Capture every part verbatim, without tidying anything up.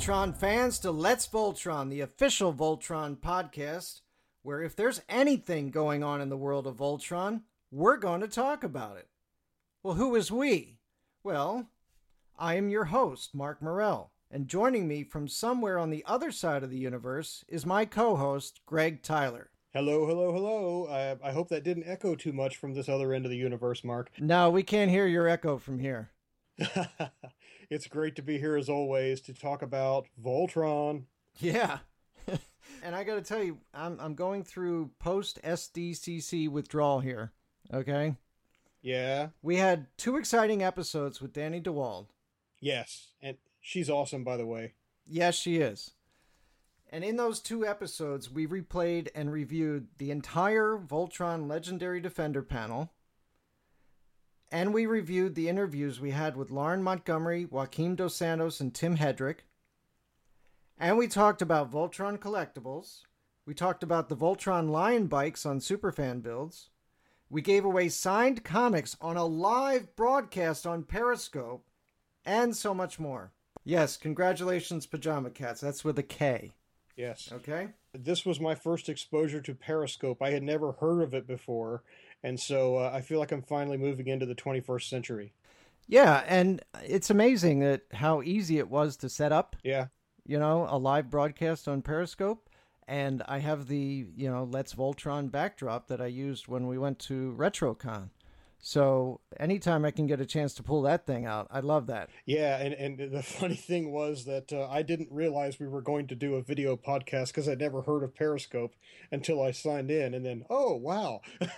Voltron fans, to Let's Voltron, the official Voltron podcast, where if there's anything going on in the world of Voltron, we're going to talk about it. Well, who is we? Well, I am your host, Mark Morell, and joining me from somewhere on the other side of the universe is my co-host, Greg Tyler. Hello, hello, hello. I, I hope that didn't echo too much from this other end of the universe, Mark. No, we can't hear your echo from here. It's great to be here as always to talk about Voltron. Yeah. And I got to tell you, I'm I'm going through post-S D C C withdrawal here, okay? Yeah? We had two exciting episodes with Danny DeWald. Yes, and she's awesome, by the way. Yes, she is. And in those two episodes, we replayed and reviewed the entire Voltron Legendary Defender panel. And we reviewed the interviews we had with Lauren Montgomery, Joaquim Dos Santos, and Tim Hedrick. And we talked about Voltron collectibles. We talked about the Voltron Lion bikes on Superfan builds. We gave away signed comics on a live broadcast on Periscope. And so much more. Yes, congratulations, Pajama Cats. That's with a K. Yes. Okay. This was my first exposure to Periscope. I had never heard of it before, and so uh, I feel like I'm finally moving into the twenty-first century. Yeah, and it's amazing that how easy it was to set up. Yeah. You know, a live broadcast on Periscope, and I have the, you know, Let's Voltron backdrop that I used when we went to RetroCon. So anytime I can get a chance to pull that thing out, I love that. Yeah, and, and the funny thing was that uh, I didn't realize we were going to do a video podcast because I'd never heard of Periscope until I signed in, and then, oh, wow.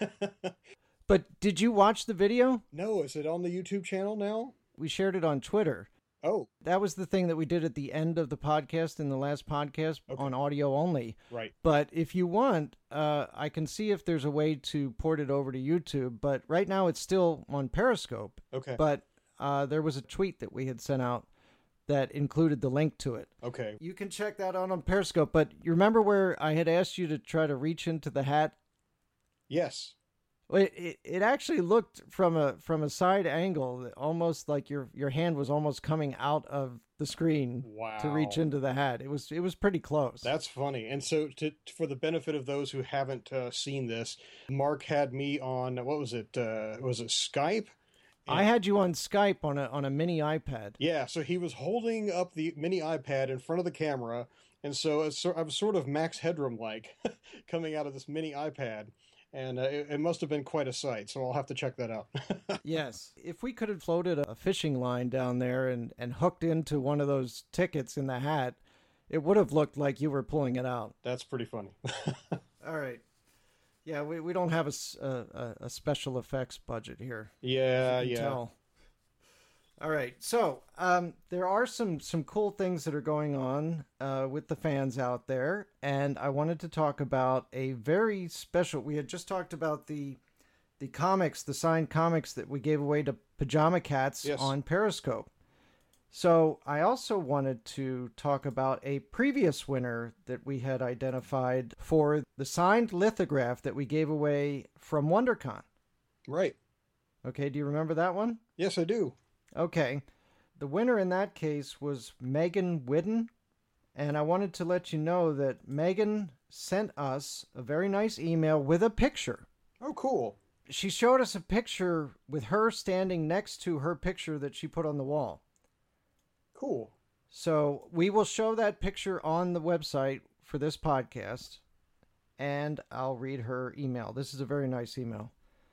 But did you watch the video? No, is it on the YouTube channel now? We shared it on Twitter. Oh. That was the thing that we did at the end of the podcast in the last podcast Okay. on audio only. Right. But if you want, uh, I can see if there's a way to port it over to YouTube. But right now it's still on Periscope. Okay. But uh, there was a tweet that we had sent out that included the link to it. Okay. You can check that out on Periscope. But you remember where I had asked you to try to reach into the hat? Yes. Well, It, it it actually looked from a from a side angle almost like your your hand was almost coming out of the screen Wow. to reach into the hat. It was it was pretty close. That's funny. And so, to for the benefit of those who haven't uh, seen this, Mark had me on, what was it? Uh, was it Skype? I had you on Skype on a on a mini iPad. Yeah, so he was holding up the mini iPad in front of the camera, and so it's, so- I was sort of Max Headroom-like coming out of this mini iPad, and uh, it, it must have been quite a sight, so I'll have to check that out. Yes. If we could have floated a fishing line down there and, and hooked into one of those tickets in the hat, it would have looked like you were pulling it out. That's pretty funny. All right. Yeah, we, we don't have a, s- a- a- a special effects budget here. Yeah, You can yeah. tell. All right. So um, there are some, some cool things that are going on uh, with the fans out there. And I wanted to talk about a very special. We had just talked about the the comics, the signed comics that we gave away to Pajama Cats Yes. on Periscope. So I also wanted to talk about a previous winner that we had identified for the signed lithograph that we gave away from WonderCon. Right. Okay, do you remember that one? Yes, I do. Okay. The winner in that case was Megan Whidden. And I wanted to let you know that Megan sent us a very nice email with a picture. Oh, cool. She showed us a picture with her standing next to her picture that she put on the wall. Cool. So we will show that picture on the website for this podcast. And I'll read her email. This is a very nice email.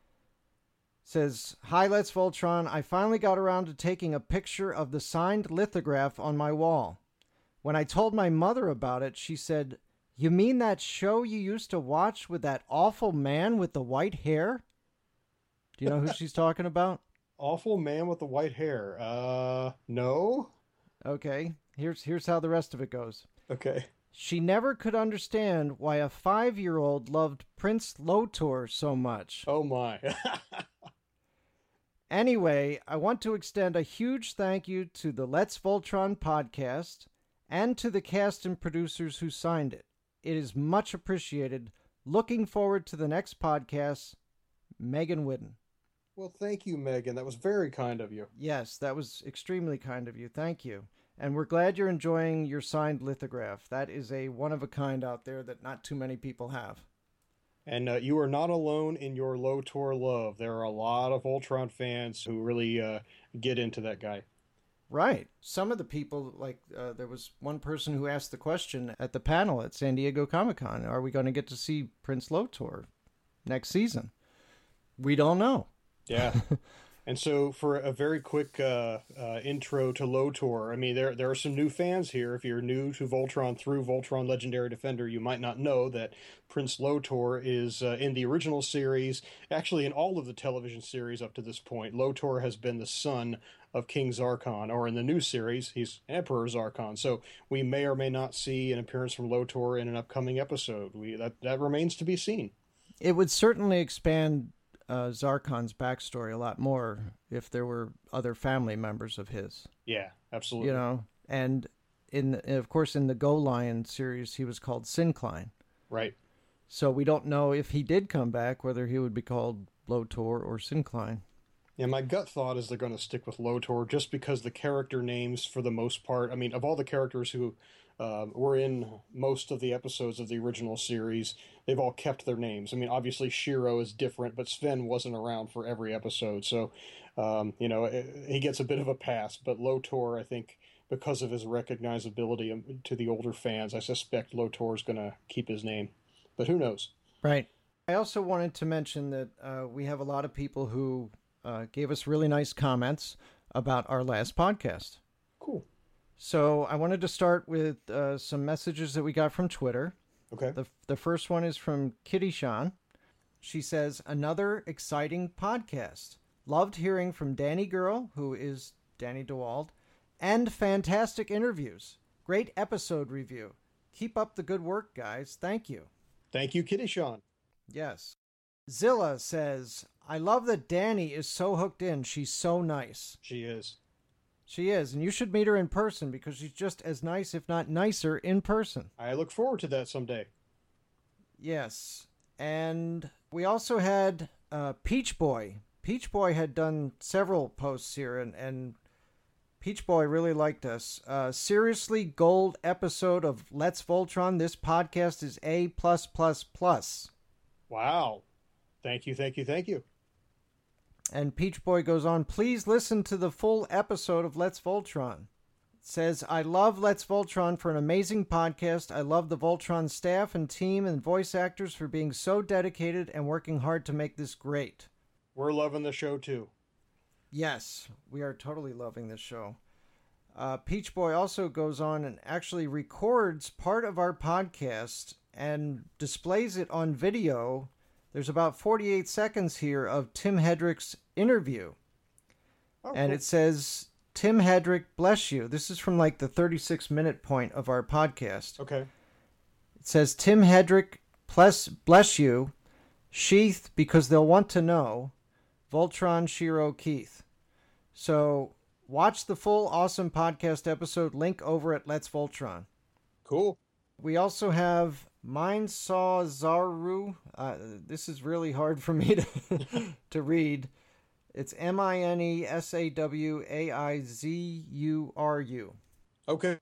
Says, "Hi, Let's Voltron. I finally got around to taking a picture of the signed lithograph on my wall. When I told my mother about it, she said, 'You mean that show you used to watch with that awful man with the white hair?' Do you know who she's talking about? Awful man with the white hair. Uh, no? Okay, here's here's how the rest of it goes. Okay. She never could understand why a five-year-old loved Prince Lotor so much. Oh, my. Anyway, I want to extend a huge thank you to the Let's Voltron podcast and to the cast and producers who signed it. It is much appreciated. Looking forward to the next podcast. Megan Whidden." Well, thank you, Megan. That was very kind of you. Yes, that was extremely kind of you. Thank you. And we're glad you're enjoying your signed lithograph. That is a one-of-a-kind out there that not too many people have. And uh, you are not alone in your Lotor love. There are a lot of Voltron fans who really uh, get into that guy. Right. Some of the people, like uh, there was one person who asked the question at the panel at San Diego Comic-Con, are we going to get to see Prince Lotor next season? We don't know. Yeah. And so, for a very quick uh, uh, intro to Lotor, I mean, there there are some new fans here. If you're new to Voltron through Voltron Legendary Defender, you might not know that Prince Lotor is uh, in the original series, actually in all of the television series up to this point. Lotor has been the son of King Zarkon, or in the new series, he's Emperor Zarkon. So we may or may not see an appearance from Lotor in an upcoming episode. We that that remains to be seen. It would certainly expand Uh, Zarkon's backstory a lot more if there were other family members of his. Yeah, absolutely. You know, and in of course in the Go Lion series he was called Syncline. Right. So we don't know if he did come back whether he would be called Lotor or Syncline. Yeah, my gut thought is they're going to stick with Lotor just because the character names, for the most part, I mean, of all the characters who uh, were in most of the episodes of the original series, they've all kept their names. I mean, obviously Shiro is different, but Sven wasn't around for every episode, so, um, you know, he gets a bit of a pass. But Lotor, I think, because of his recognizability to the older fans, I suspect Lotor is going to keep his name. But who knows? Right. I also wanted to mention that uh, we have a lot of people who uh, gave us really nice comments about our last podcast. Cool. So I wanted to start with uh, some messages that we got from Twitter. Okay. The, the first one is from Kitty Sean. She says, another exciting podcast. Loved hearing from Danny Girl, who is Danny DeWald, and fantastic interviews. Great episode review. Keep up the good work, guys. Thank you. Thank you, Kitty Sean. Yes. Zilla says, I love that Danny is so hooked in. She's so nice. She is. She is, and you should meet her in person because she's just as nice, if not nicer, in person. I look forward to that someday. Yes. And we also had uh, Peach Boy. Peach Boy had done several posts here, and, and Peach Boy really liked us. Uh, seriously, gold episode of Let's Voltron. This podcast is A plus plus plus. Wow. Thank you, thank you, thank you. And Peach Boy goes on, please listen to the full episode of Let's Voltron. It says, I love Let's Voltron for an amazing podcast. I love the Voltron staff and team and voice actors for being so dedicated and working hard to make this great. We're loving the show too. Yes, we are totally loving this show. Uh, Peach Boy also goes on and actually records part of our podcast and displays it on video. There's about forty-eight seconds here of Tim Hedrick's interview. Oh, and cool. It says, Tim Hedrick, bless you. This is from like the thirty-six minute point of our podcast. Okay. It says, Tim Hedrick, bless, bless you, Sheath, because they'll want to know, Voltron, Shiro, Keith. So watch the full awesome podcast episode, link over at Let's Voltron. Cool. We also have Mindsaw Zaru. Uh, this is really hard for me to to read. It's M I N E S A W A I Z U R U. Okay.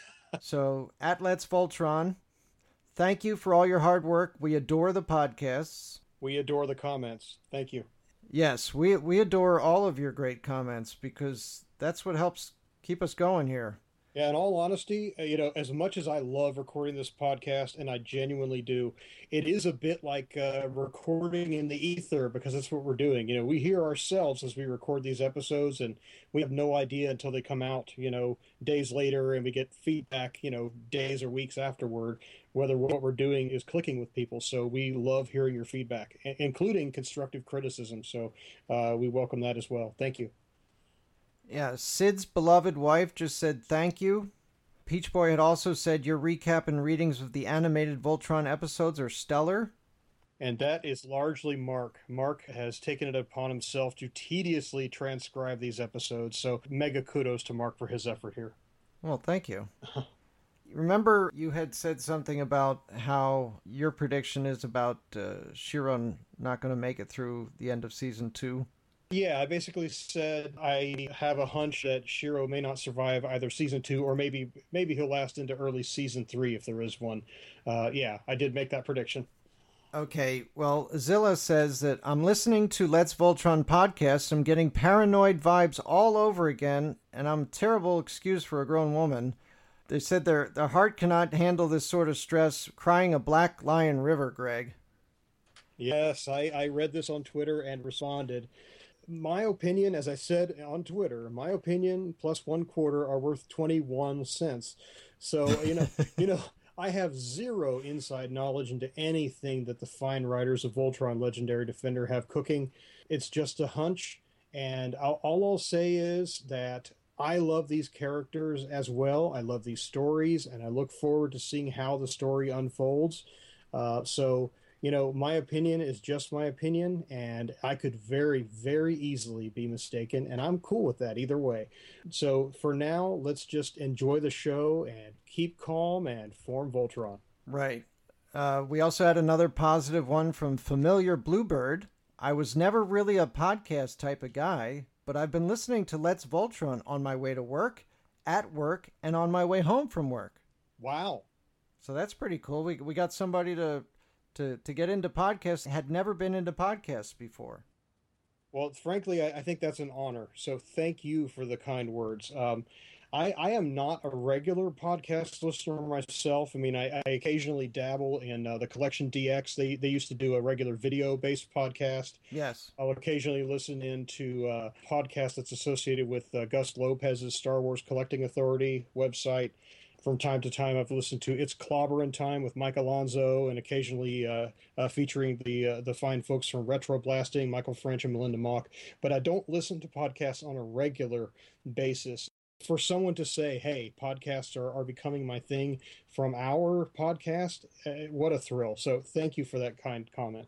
So, at Let's Voltron, thank you for all your hard work. We adore the podcasts. We adore the comments. Thank you. Yes, we we adore all of your great comments because that's what helps keep us going here. Yeah, in all honesty, uh, you know, as much as I love recording this podcast, and I genuinely do, it is a bit like uh, recording in the ether because that's what we're doing. You know, we hear ourselves as we record these episodes, and we have no idea until they come out, you know, days later, and we get feedback, you know, days or weeks afterward, whether what we're doing is clicking with people. So we love hearing your feedback, i- including constructive criticism. So uh, we welcome that as well. Thank you. Yeah, Sid's beloved wife just said thank you. Peach Boy had also said your recap and readings of the animated Voltron episodes are stellar. And that is largely Mark. Mark has taken it upon himself to tediously transcribe these episodes, so mega kudos to Mark for his effort here. Well, thank you. Remember you had said something about how your prediction is about uh, Shiro not going to make it through the end of season two? Yeah, I basically said I have a hunch that Shiro may not survive either season two or maybe maybe he'll last into early season three if there is one. Uh, yeah, I did make that prediction. Okay, well, Zilla says that I'm listening to Let's Voltron podcast. I'm getting paranoid vibes all over again, and I'm a terrible excuse for a grown woman. They said their their heart cannot handle this sort of stress. Crying a black lion river, Greg. Yes, I, I read this on Twitter and responded. My opinion, as I said on Twitter, my opinion plus one quarter are worth twenty-one cents. So, you know, you know, I have zero inside knowledge into anything that the fine writers of Voltron Legendary Defender have cooking. It's just a hunch. And I'll, all I'll say is that I love these characters as well. I love these stories, and I look forward to seeing how the story unfolds. Uh, so, you know, my opinion is just my opinion, and I could very, very easily be mistaken, and I'm cool with that either way. So for now, let's just enjoy the show and keep calm and form Voltron. Right. Uh, we also had another positive one from Familiar Bluebird. I was never really a podcast type of guy, but I've been listening to Let's Voltron on my way to work, at work, and on my way home from work. Wow. So that's pretty cool. We we got somebody to to to get into podcasts, had never been into podcasts before. Well, frankly, I, I think that's an honor. So thank you for the kind words. Um, I, I am not a regular podcast listener myself. I mean, I, I occasionally dabble in uh, the Collection D X. They they used to do a regular video-based podcast. Yes. I'll occasionally listen into a podcast that's associated with uh, Gus Lopez's Star Wars Collecting Authority website. From time to time, I've listened to It's Clobberin' Time with Mike Alonso, and occasionally uh, uh, featuring the uh, the fine folks from Retro Blasting, Michael French and Melinda Mock. But I don't listen to podcasts on a regular basis. For someone to say, hey, podcasts are, are becoming my thing from our podcast, uh, what a thrill. So thank you for that kind comment.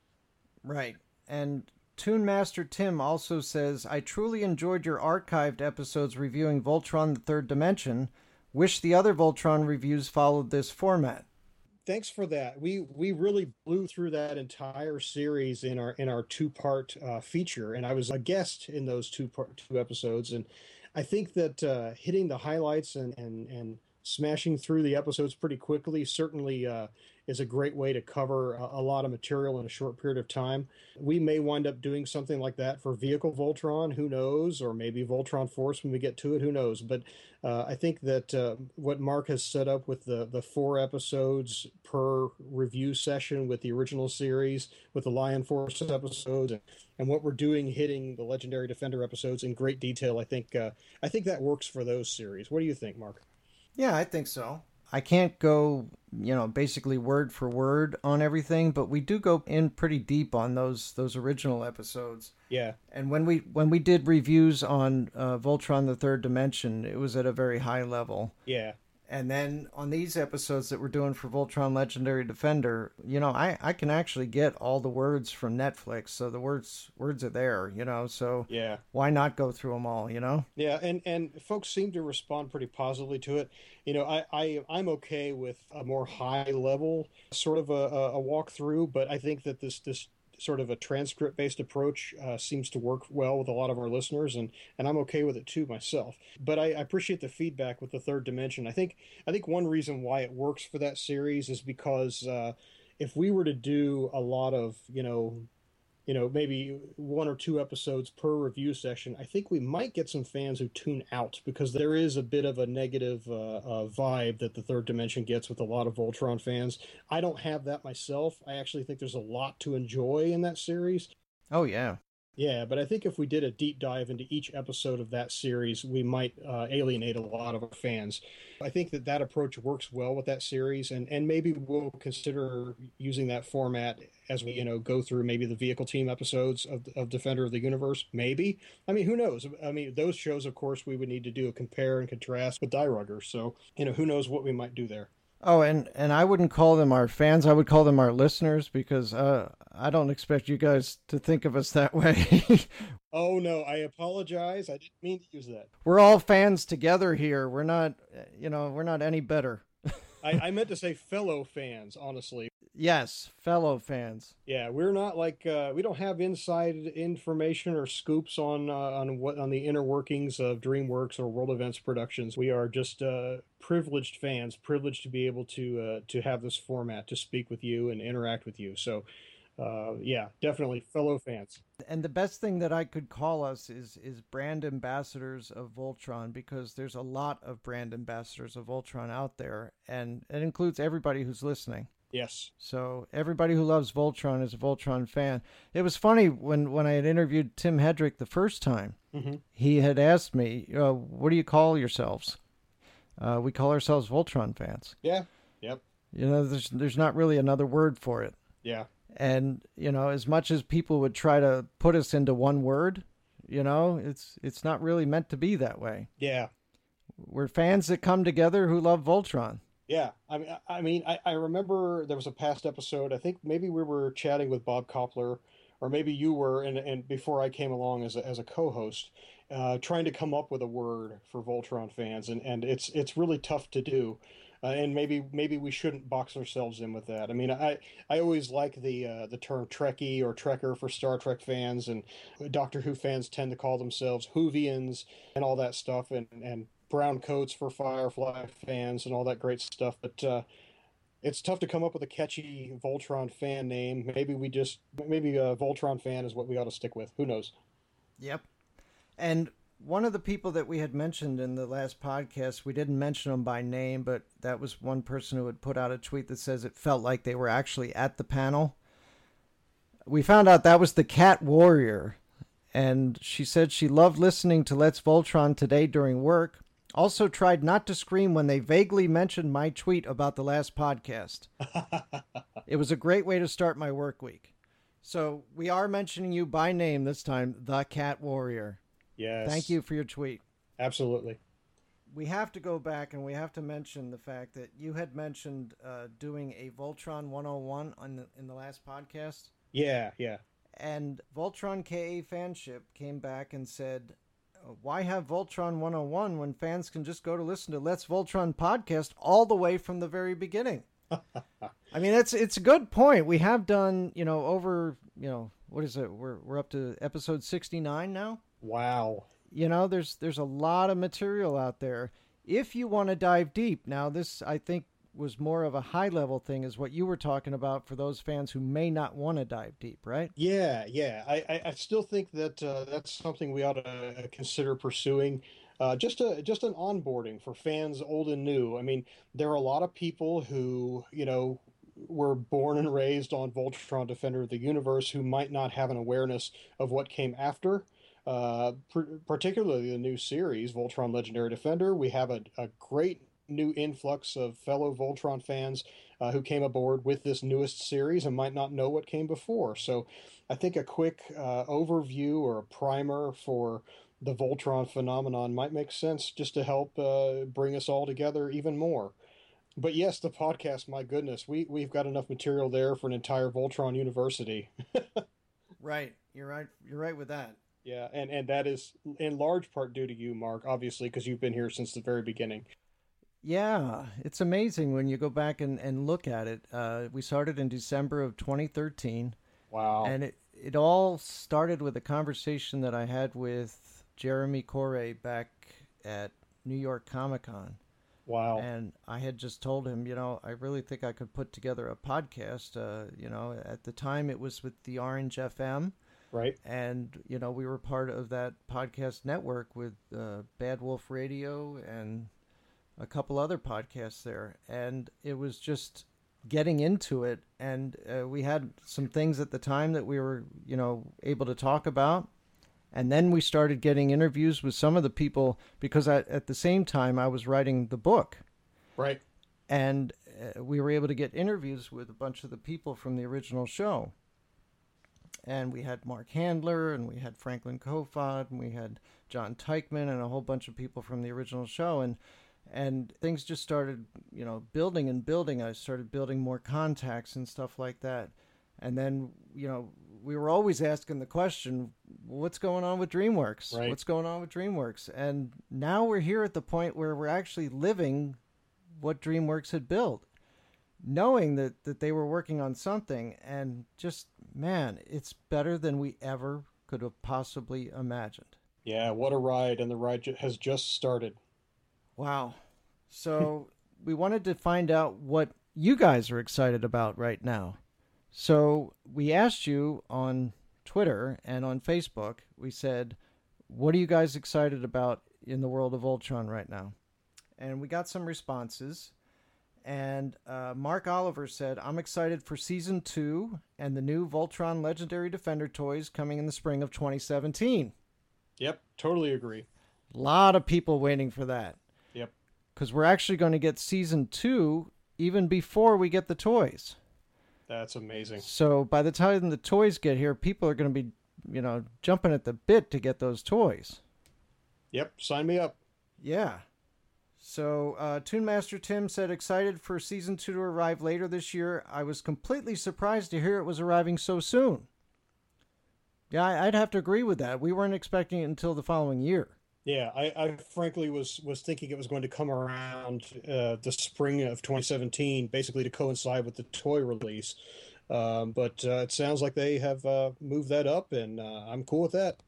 Right. And Toon Master Tim also says, I truly enjoyed your archived episodes reviewing Voltron the Third Dimension. Wish the other Voltron reviews followed this format. Thanks for that. We we really blew through that entire series in our in our two part uh, feature, and I was a guest in those two part two episodes, and I think that uh, hitting the highlights and and and smashing through the episodes pretty quickly certainly uh, is a great way to cover a, a lot of material in a short period of time. We may wind up doing something like that for Vehicle Voltron, who knows, or maybe Voltron Force when we get to it, who knows. But uh, I think that uh, what Mark has set up with the, the four episodes per review session with the original series, with the Lion Force episodes, and, and what we're doing hitting the Legendary Defender episodes in great detail, I think uh, I think that works for those series. What do you think, Mark? Yeah, I think so. I can't go, you know, basically word for word on everything, but we do go in pretty deep on those those original episodes. Yeah. And when we when we did reviews on uh, Voltron the Third Dimension, it was at a very high level. Yeah. And then on these episodes that we're doing for Voltron Legendary Defender, you know, I, I can actually get all the words from Netflix. So the words words are there, you know, so yeah. Why not go through them all, you know? Yeah, and, and folks seem to respond pretty positively to it. You know, I, I, I'm okay with a more high level sort of a, a walkthrough, but I think that this, this sort of a transcript based approach uh, seems to work well with a lot of our listeners, and and I'm okay with it too myself. But I, I appreciate the feedback with the Third Dimension. I think I think one reason why it works for that series is because uh, if we were to do a lot of you know you know maybe one or two episodes per review session, I think we might get some fans who tune out because there is a bit of a negative uh, uh, vibe that the Third Dimension gets with a lot of Voltron fans. I don't have that myself. I actually think there's a lot to enjoy in that series. Oh, yeah. Yeah, but I think if we did a deep dive into each episode of that series, we might uh, alienate a lot of our fans. I think that that approach works well with that series, and, and maybe we'll consider using that format as we, you know, go through maybe the vehicle team episodes of, of Defender of the Universe. Maybe. I mean, who knows? I mean, those shows, of course, we would need to do a compare and contrast with Die Rugger. So, you know, who knows what we might do there. Oh, and, and I wouldn't call them our fans. I would call them our listeners because uh, I don't expect you guys to think of us that way. Oh, no, I apologize. I didn't mean to use that. We're all fans together here. We're not, you know, we're not any better. I, I meant to say fellow fans, honestly. Yes, fellow fans. Yeah, we're not like uh, we don't have inside information or scoops on uh, on what on the inner workings of DreamWorks or World Events Productions. We are just uh, privileged fans, privileged to be able to uh, to have this format to speak with you and interact with you. So, uh, yeah, definitely fellow fans. And the best thing that I could call us is is brand ambassadors of Voltron, because there's a lot of brand ambassadors of Voltron out there, and it includes everybody who's listening. Yes. So everybody who loves Voltron is a Voltron fan. It was funny when, when I had interviewed Tim Hedrick the first time, mm-hmm. he had asked me, uh, what do you call yourselves? Uh, we call ourselves Voltron fans. Yeah. Yep. You know, there's there's not really another word for it. Yeah. And, you know, as much as people would try to put us into one word, you know, it's it's not really meant to be that way. Yeah. We're fans that come together who love Voltron. Yeah, I mean, I mean, I, I remember there was a past episode. I think maybe we were chatting with Bob Koppler, or maybe you were, and and before I came along as a, as a co-host, uh, trying to come up with a word for Voltron fans, and, and it's it's really tough to do, uh, and maybe maybe we shouldn't box ourselves in with that. I mean, I I always like the uh, the term Trekkie or Trekker for Star Trek fans, and Doctor Who fans tend to call themselves Whovians and all that stuff, and and. brown coats for Firefly fans and all that great stuff, but uh, it's tough to come up with a catchy Voltron fan name. Maybe we just, maybe a Voltron fan is what we ought to stick with. Who knows? Yep. And one of the people that we had mentioned in the last podcast, we didn't mention them by name, but that was one person who had put out a tweet that says it felt like they were actually at the panel. We found out that was the Cat Warrior, and she said she loved listening to Let's Voltron today during work. Also tried not to scream when they vaguely mentioned my tweet about the last podcast. It was a great way to start my work week. So we are mentioning you by name this time, the Cat Warrior. Yes. Thank you for your tweet. Absolutely. We have to go back and we have to mention the fact that you had mentioned uh, doing a Voltron one oh one on the, in the last podcast. Yeah, yeah. And Voltron K A Fanship came back and said, why have Voltron one oh one when fans can just go to listen to Let's Voltron podcast all the way from the very beginning? I mean, it's it's a good point. We have done, you know, over, you know, what is it? We're we're up to episode sixty-nine now. Wow. You know, there's there's a lot of material out there. If you want to dive deep, now this I think was more of a high level thing, is what you were talking about for those fans who may not want to dive deep, right? Yeah, yeah. I, I, I still think that uh, that's something we ought to consider pursuing. Uh, just a just an onboarding for fans old and new. I mean, there are a lot of people who, you know, were born and raised on Voltron Defender of the Universe who might not have an awareness of what came after. Uh, pr- particularly the new series, Voltron Legendary Defender. We have a, a great new influx of fellow Voltron fans uh, who came aboard with this newest series and might not know what came before. So I think a quick uh, overview or a primer for the Voltron phenomenon might make sense, just to help uh, bring us all together even more. But yes, the podcast, my goodness, we, we've got enough material there for an entire Voltron university. Right. You're right. You're right with that. Yeah, and, and that is in large part due to you, Mark, obviously, because you've been here since the very beginning. Yeah, it's amazing when you go back and, and look at it. Uh, we started in December of twenty thirteen. Wow. And it, it all started with a conversation that I had with Jeremy Corey back at New York Comic Con. Wow. And I had just told him, you know, I really think I could put together a podcast. Uh, you know, at the time it was with the Orange F M. Right. And, you know, we were part of that podcast network with uh, Bad Wolf Radio and a couple other podcasts there. And it was just getting into it. And uh, we had some things at the time that we were, you know, able to talk about. And then we started getting interviews with some of the people, because I, at the same time I was writing the book. Right. And uh, we were able to get interviews with a bunch of the people from the original show. And we had Mark Handler, and we had Franklin Kofod, and we had John Teichman, and a whole bunch of people from the original show. And and things just started, you know, building and building. I started building more contacts and stuff like that. And then, you know, we were always asking the question, what's going on with DreamWorks? Right. What's going on with DreamWorks? And now we're here at the point where we're actually living what DreamWorks had built. knowing that, that they were working on something, and just, man, it's better than we ever could have possibly imagined. Yeah, what a ride, and the ride ju- has just started. Wow. So we wanted to find out what you guys are excited about right now. So we asked you on Twitter and on Facebook, we said, what are you guys excited about in the world of Ultron right now? And we got some responses. And uh, Mark Oliver said, I'm excited for season two and the new Voltron Legendary Defender toys coming in the spring of twenty seventeen. Yep, totally agree. A lot of people waiting for that. Yep. Because we're actually going to get season two even before we get the toys. That's amazing. So by the time the toys get here, people are going to be, you know, jumping at the bit to get those toys. Yep, sign me up. Yeah. So uh, Toon Master Tim said, excited for season two to arrive later this year. I was completely surprised to hear it was arriving so soon. Yeah, I- I'd have to agree with that. We weren't expecting it until the following year. Yeah, I, I frankly was was thinking it was going to come around uh, the spring of twenty seventeen, basically to coincide with the toy release. Um, but uh, it sounds like they have uh, moved that up, and uh, I'm cool with that.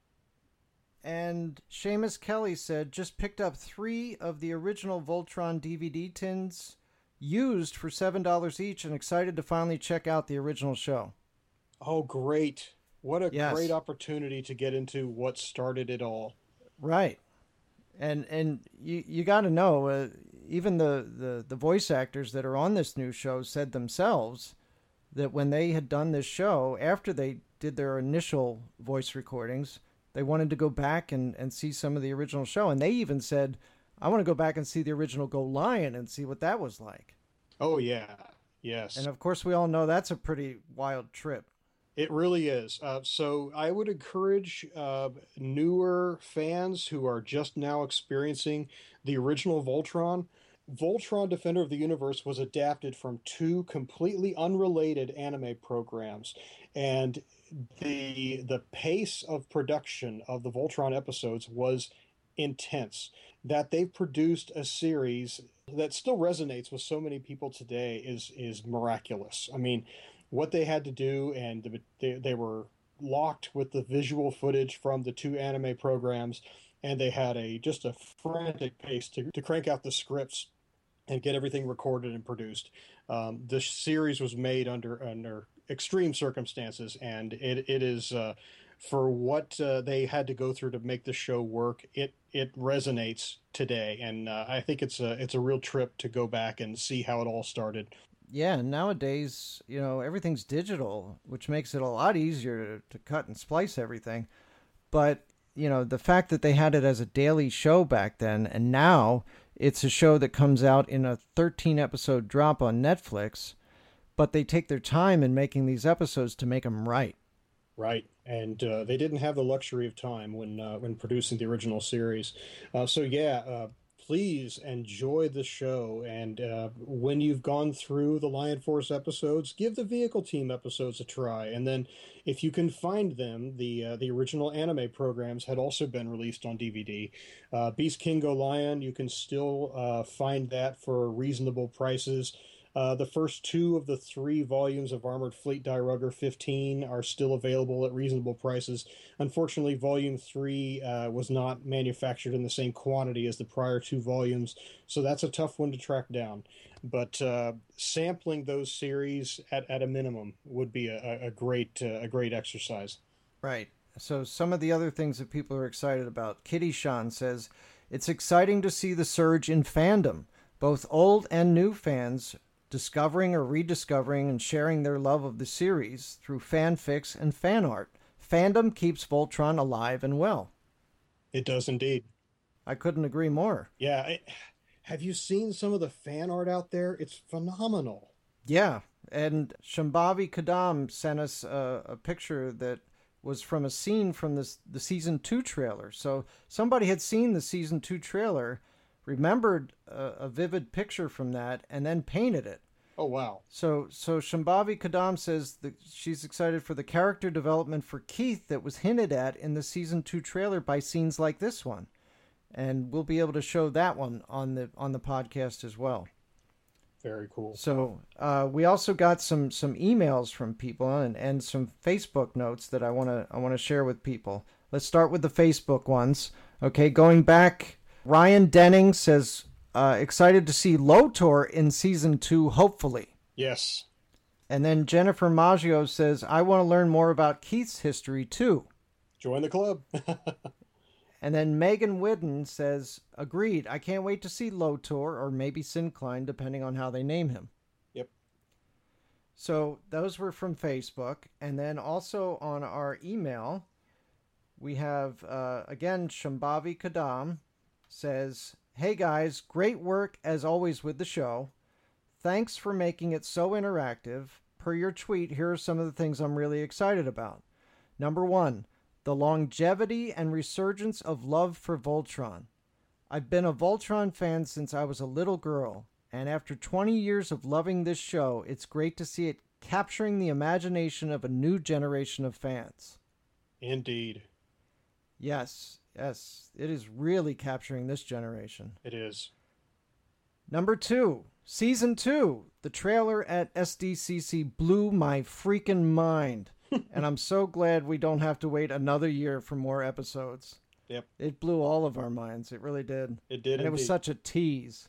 And Seamus Kelly said, just picked up three of the original Voltron D V D tins used for seven dollars each and excited to finally check out the original show. Oh, great. What a Yes. great opportunity to get into what started it all. Right. And and you you got to know, uh, even the, the, the voice actors that are on this new show said themselves that when they had done this show, after they did their initial voice recordings, they wanted to go back and, and see some of the original show. And they even said, I want to go back and see the original Go Lion and see what that was like. Oh, yeah. Yes. And of course, we all know that's a pretty wild trip. It really is. Uh, so I would encourage uh, newer fans who are just now experiencing the original Voltron. Voltron Defender of the Universe was adapted from two completely unrelated anime programs, and the the pace of production of the Voltron episodes was intense. That they've produced a series that still resonates with so many people today is is miraculous. I mean, what they had to do, and the, they, they were locked with the visual footage from the two anime programs, and they had a just a frantic pace to, to crank out the scripts and get everything recorded and produced. Um, this series was made under under extreme circumstances, and it it is uh, for what uh, they had to go through to make the show work. It it resonates today, and uh, I think it's a it's a real trip to go back and see how it all started. Yeah, nowadays, you know, everything's digital, which makes it a lot easier to, to cut and splice everything. But, you know, the fact that they had it as a daily show back then, and now it's a show that comes out in a thirteen episode drop on Netflix, but they take their time in making these episodes to make them right. Right, and uh, they didn't have the luxury of time when uh, when producing the original series. Uh, so yeah, uh, please enjoy the show, and uh, when you've gone through the Lion Force episodes, give the Vehicle Team episodes a try, and then if you can find them, the uh, the original anime programs had also been released on D V D. Uh, Beast King Go Lion, you can still uh, find that for reasonable prices. Uh, the first two of the three volumes of Armored Fleet Die Rugger fifteen are still available at reasonable prices. Unfortunately, Volume three uh, was not manufactured in the same quantity as the prior two volumes, so that's a tough one to track down. But uh, sampling those series at, at a minimum would be a, a great uh, a great exercise. Right. So some of the other things that people are excited about. Kitty Sean says, it's exciting to see the surge in fandom. Both old and new fans discovering or rediscovering and sharing their love of the series through fanfics and fan art. Fandom keeps Voltron alive and well. It does indeed. I couldn't agree more. Yeah. I, have you seen some of the fan art out there? It's phenomenal. Yeah. And Shambhavi Kadam sent us a, a picture that was from a scene from this, the season two trailer. So somebody had seen the season two trailer, remembered a, a vivid picture from that, and then painted it. Oh, wow. So so Shambhavi Kadam says that she's excited for the character development for Keith that was hinted at in the season two trailer by scenes like this one. And we'll be able to show that one on the on the podcast as well. Very cool. So uh, we also got some some emails from people and, and some Facebook notes that I want to I want to share with people. Let's start with the Facebook ones. Okay, going back, Ryan Denning says, uh, excited to see Lotor in season two, hopefully. Yes. And then Jennifer Maggio says, I want to learn more about Keith's history too. Join the club. And then Megan Whidden says, agreed, I can't wait to see Lotor or maybe Syncline, depending on how they name him. Yep. So those were from Facebook. And then also on our email, we have, uh, again, Shambhavi Kadam says, hey guys, great work as always with the show. Thanks for making it so interactive. Per your tweet, here are some of the things I'm really excited about. Number one, the longevity and resurgence of love for Voltron. I've been a Voltron fan since I was a little girl, and after twenty years of loving this show, it's great to see it capturing the imagination of a new generation of fans. Indeed. Yes, yes, it is really capturing this generation. It is. Number two, Season two. The trailer at S D C C blew my freaking mind. And I'm so glad we don't have to wait another year for more episodes. Yep. It blew all of our minds. It really did. It did, And it was indeed. such a tease.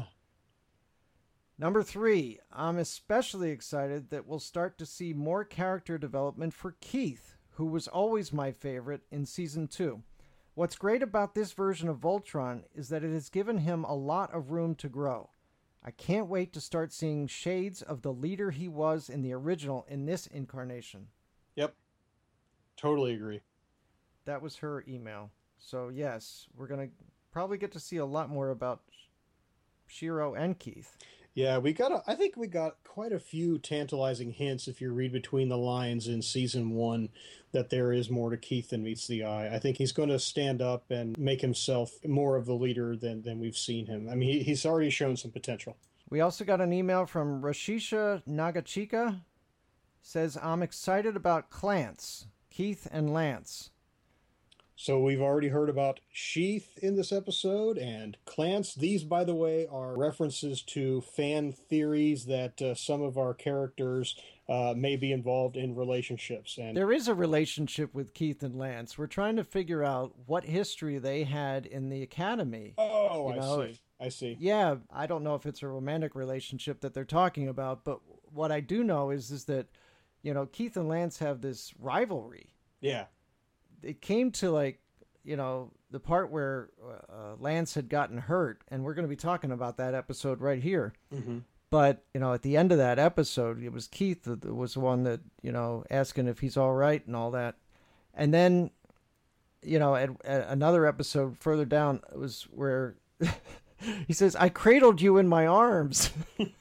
Number three, I'm especially excited that we'll start to see more character development for Keith, who was always my favorite in Season two. What's great about this version of Voltron is that it has given him a lot of room to grow. I can't wait to start seeing shades of the leader he was in the original in this incarnation. Yep. Totally agree. That was her email. So yes, we're going to probably get to see a lot more about Shiro and Keith. Yeah, we got. A, I think we got quite a few tantalizing hints if you read between the lines in season one that there is more to Keith than meets the eye. I think he's going to stand up and make himself more of the leader than than we've seen him. I mean, he, he's already shown some potential. We also got an email from Rashisha Nagachika. Says, I'm excited about Clance, Keith and Lance. So we've already heard about Sheath in this episode and Clance. These, by the way, are references to fan theories that uh, some of our characters uh, may be involved in relationships. And there is a relationship with Keith and Lance. We're trying to figure out what history they had in the academy. Oh, you I know? see. I see. Yeah, I don't know if it's a romantic relationship that they're talking about, but what I do know is, is that, you know, Keith and Lance have this rivalry. Yeah. It came to, like, you know, the part where uh, Lance had gotten hurt, and we're going to be talking about that episode right here. Mm-hmm. But, you know, at the end of that episode, it was Keith that was the one that, you know, asking if he's all right and all that. And then, you know, at, at another episode further down was where he says, I cradled you in my arms.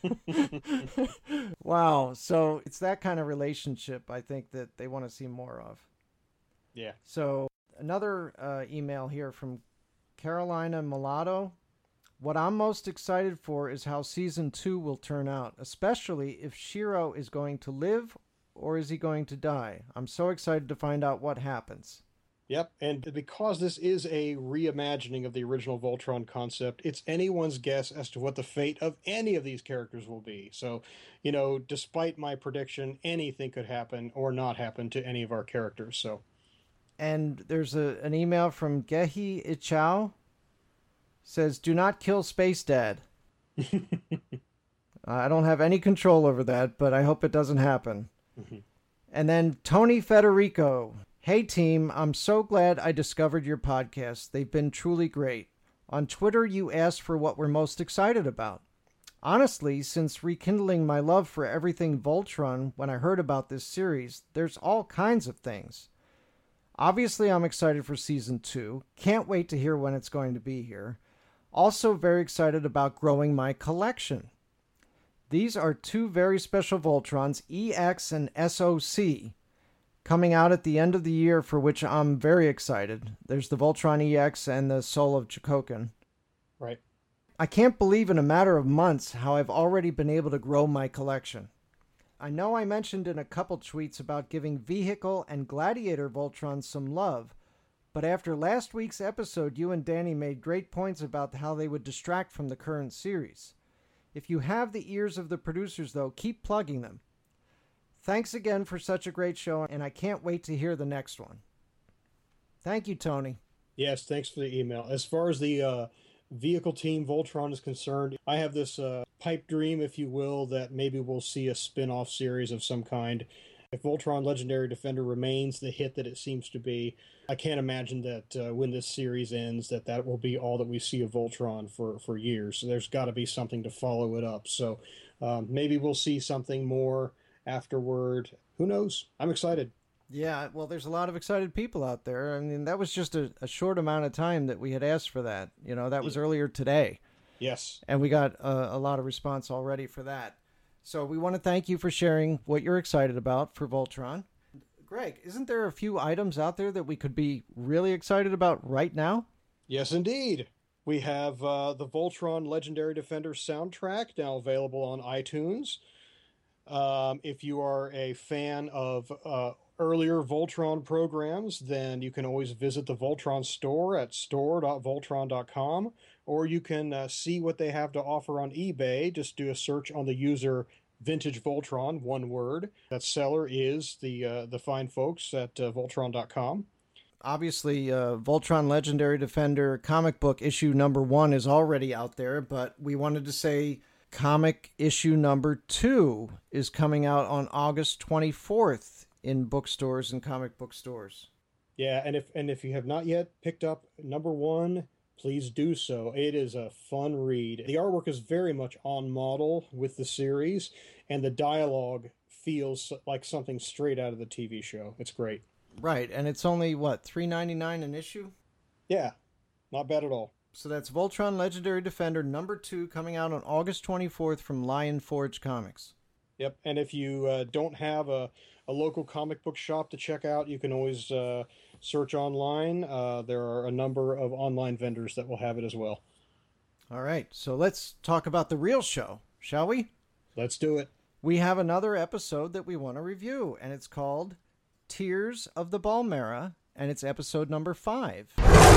Wow. So it's that kind of relationship, I think, that they want to see more of. Yeah. So another uh, email here from Carolina Mulatto. What I'm most excited for is how season two will turn out, especially if Shiro is going to live or is he going to die. I'm so excited to find out what happens. Yep, and because this is a reimagining of the original Voltron concept, it's anyone's guess as to what the fate of any of these characters will be. So, you know, despite my prediction, anything could happen or not happen to any of our characters. So, and there's a, an email from Gehi Ichao. Says, do not kill Space Dad. I don't have any control over that, but I hope it doesn't happen. Mm-hmm. And then Tony Federico. Hey team, I'm so glad I discovered your podcast. They've been truly great. On Twitter, you asked for what we're most excited about. Honestly, since rekindling my love for everything Voltron when I heard about this series, there's all kinds of things. Obviously, I'm excited for season two. Can't wait to hear when it's going to be here. Also very excited about growing my collection. These are two very special Voltrons, E X and S O C, coming out at the end of the year, for which I'm very excited. There's the Voltron E X and the Soul of Chokokin. Right. I can't believe in a matter of months how I've already been able to grow my collection. I know I mentioned in a couple tweets about giving Vehicle and Gladiator Voltron some love, but after last week's episode, you and Danny made great points about how they would distract from the current series. If you have the ears of the producers, though, keep plugging them. Thanks again for such a great show, and I can't wait to hear the next one. Thank you, Tony. Yes, thanks for the email. As far as the uh, vehicle team Voltron is concerned, I have this uh, pipe dream, if you will, that maybe we'll see a spin-off series of some kind. If Voltron Legendary Defender remains the hit that it seems to be, I can't imagine that uh, when this series ends that that will be all that we see of Voltron for, for years. So there's got to be something to follow it up. So um, maybe we'll see something more afterward. Who knows? I'm excited. Yeah, well, there's a lot of excited people out there. I mean, that was just a, a short amount of time that we had asked for that. You know, that was earlier today. Yes. And we got a, a lot of response already for that. So we want to thank you for sharing what you're excited about for Voltron. Greg, isn't there a few items out there that we could be really excited about right now? Yes, indeed. We have uh, the Voltron Legendary Defender soundtrack now available on iTunes. Um, if you are a fan of uh, earlier Voltron programs, then you can always visit the Voltron store at store dot voltron dot com, or you can uh, see what they have to offer on eBay. Just do a search on the user Vintage Voltron, one word. That seller is the uh, the fine folks at uh, voltron dot com. Obviously, uh, Voltron Legendary Defender comic book issue number one is already out there, but we wanted to say comic issue number two is coming out on August twenty-fourth in bookstores and comic book stores. Yeah, and if and if you have not yet picked up number one, please do so. It is a fun read. The artwork is very much on model with the series, and the dialogue feels like something straight out of the T V show. It's great. Right, and it's only, what, three ninety-nine an issue? Yeah, not bad at all. So that's Voltron Legendary Defender number two coming out on August twenty-fourth from Lion Forge Comics. Yep, and if you uh, don't have a, a local comic book shop to check out, you can always uh, search online. Uh, there are a number of online vendors that will have it as well. All right, so let's talk about the real show, shall we? Let's do it. We have another episode that we want to review, and it's called Tears of the Balmera, and it's episode number five.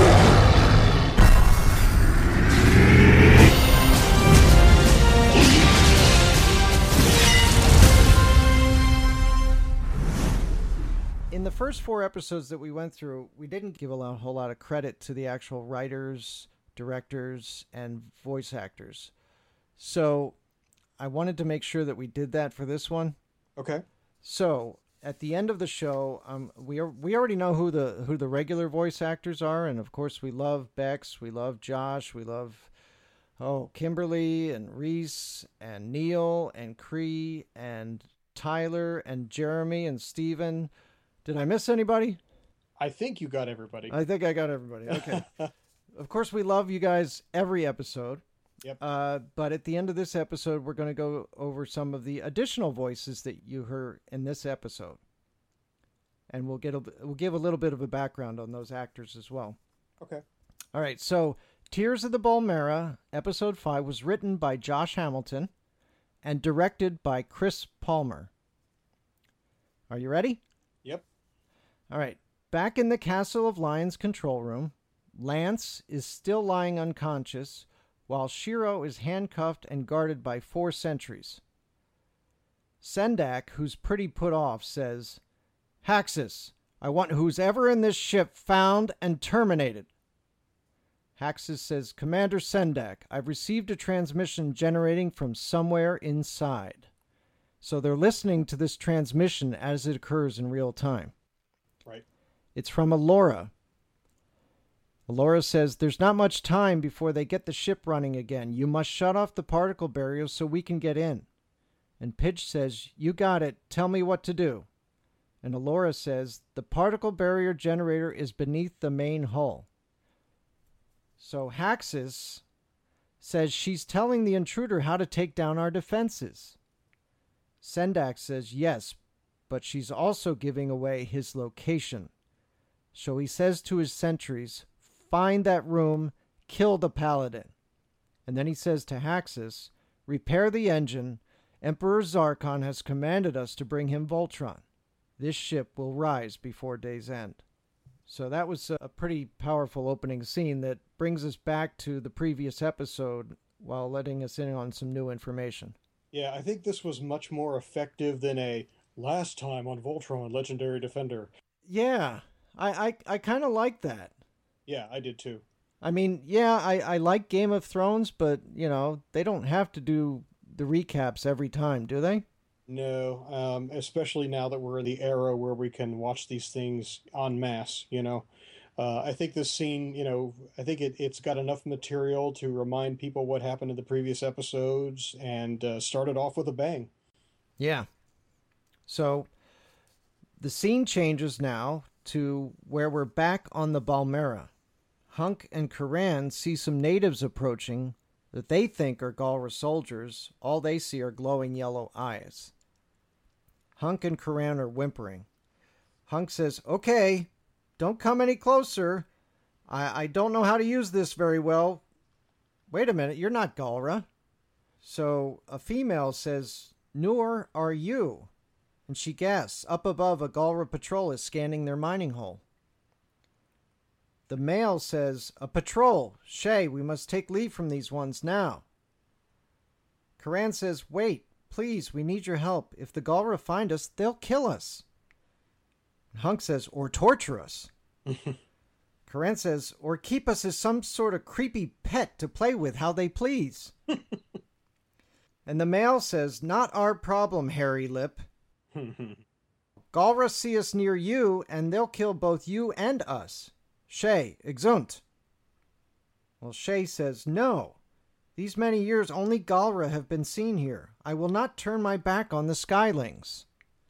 In the first four episodes that we went through, we didn't give a lot, whole lot of credit to the actual writers, directors, and voice actors. So I wanted to make sure that we did that for this one. Okay. So at the end of the show, um, we are, we already know who the who the regular voice actors are, and of course we love Bex, we love Josh, we love oh Kimberly and Reese and Neil and Cree and Tyler and Jeremy and Steven. Did I miss anybody? I think you got everybody. I think I got everybody. Okay. Of course, we love you guys every episode. Yep. Uh, but at the end of this episode, we're going to go over some of the additional voices that you heard in this episode, and we'll get a, we'll give a little bit of a background on those actors as well. Okay. All right. So, Tears of the Balmera, episode five, was written by Josh Hamilton and directed by Chris Palmer. Are you ready? Yep. All right. Back in the Castle of Lions control room, Lance is still lying unconscious, while Shiro is handcuffed and guarded by four sentries. Sendak, who's pretty put off, says, "Haxus, I want who's ever in this ship found and terminated." Haxus says, "Commander Sendak, I've received a transmission generating from somewhere inside." So they're listening to this transmission as it occurs in real time. Right. It's from Alora. Alora says, "There's not much time before they get the ship running again. You must shut off the particle barrier so we can get in." And Pidge says, "You got it. Tell me what to do." And Alora says, "The particle barrier generator is beneath the main hull." So Haxus says she's telling the intruder how to take down our defenses. Sendak says yes, but she's also giving away his location. So he says to his sentries, "Find that room, kill the paladin." And then he says to Haxus, "Repair the engine. Emperor Zarkon has commanded us to bring him Voltron. This ship will rise before day's end." So that was a pretty powerful opening scene that brings us back to the previous episode while letting us in on some new information. Yeah, I think this was much more effective than a last time on Voltron Legendary Defender. Yeah, I, I, I kind of like that. Yeah, I did too. I mean, yeah, I, I like Game of Thrones, but, you know, they don't have to do the recaps every time, do they? No, um, especially now that we're in the era where we can watch these things en masse, you know. Uh, I think this scene, you know, I think it, it's got enough material to remind people what happened in the previous episodes and uh, started off with a bang. Yeah. So the scene changes now to where we're back on the Balmera. Hunk and Karan see some natives approaching that they think are Galra soldiers. All they see are glowing yellow eyes. Hunk and Karan are whimpering. Hunk says, "Okay, don't come any closer. I, I don't know how to use this very well." "Wait a minute, you're not Galra." So a female says, "Noor, are you?" And she gasps. Up above, a Galra patrol is scanning their mining hole. The male says, "A patrol. Shay, we must take leave from these ones now." Karan says, "Wait, please, we need your help. If the Galra find us, they'll kill us." Hunk says, "Or torture us." Karan says, "Or keep us as some sort of creepy pet to play with how they please." And the male says, "Not our problem, hairy lip. Galra see us near you, and they'll kill both you and us. Shay, exunt." Well, Shay says, "No. These many years only Galra have been seen here. I will not turn my back on the Skylings."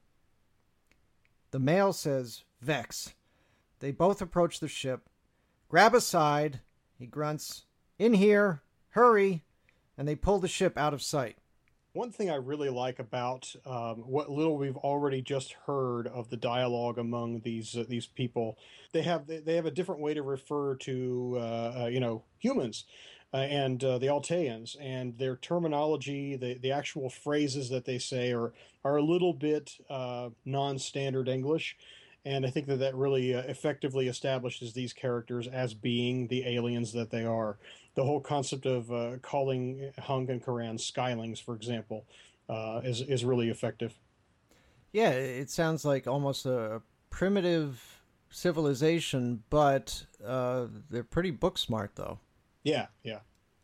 The male says, "Vex." They both approach the ship. "Grab a side," he grunts. "In here. Hurry." And they pull the ship out of sight. One thing I really like about um, what little we've already just heard of the dialogue among these uh, these people, they have they have a different way to refer to uh, uh, you know humans uh, and uh, the Alteans, and their terminology, the the actual phrases that they say are are a little bit uh, non-standard English, and I think that that really uh, effectively establishes these characters as being the aliens that they are. The whole concept of uh, calling Hunk and Karan Skylings, for example, uh, is is really effective. Yeah, it sounds like almost a primitive civilization, but uh, they're pretty book smart, though. Yeah, yeah.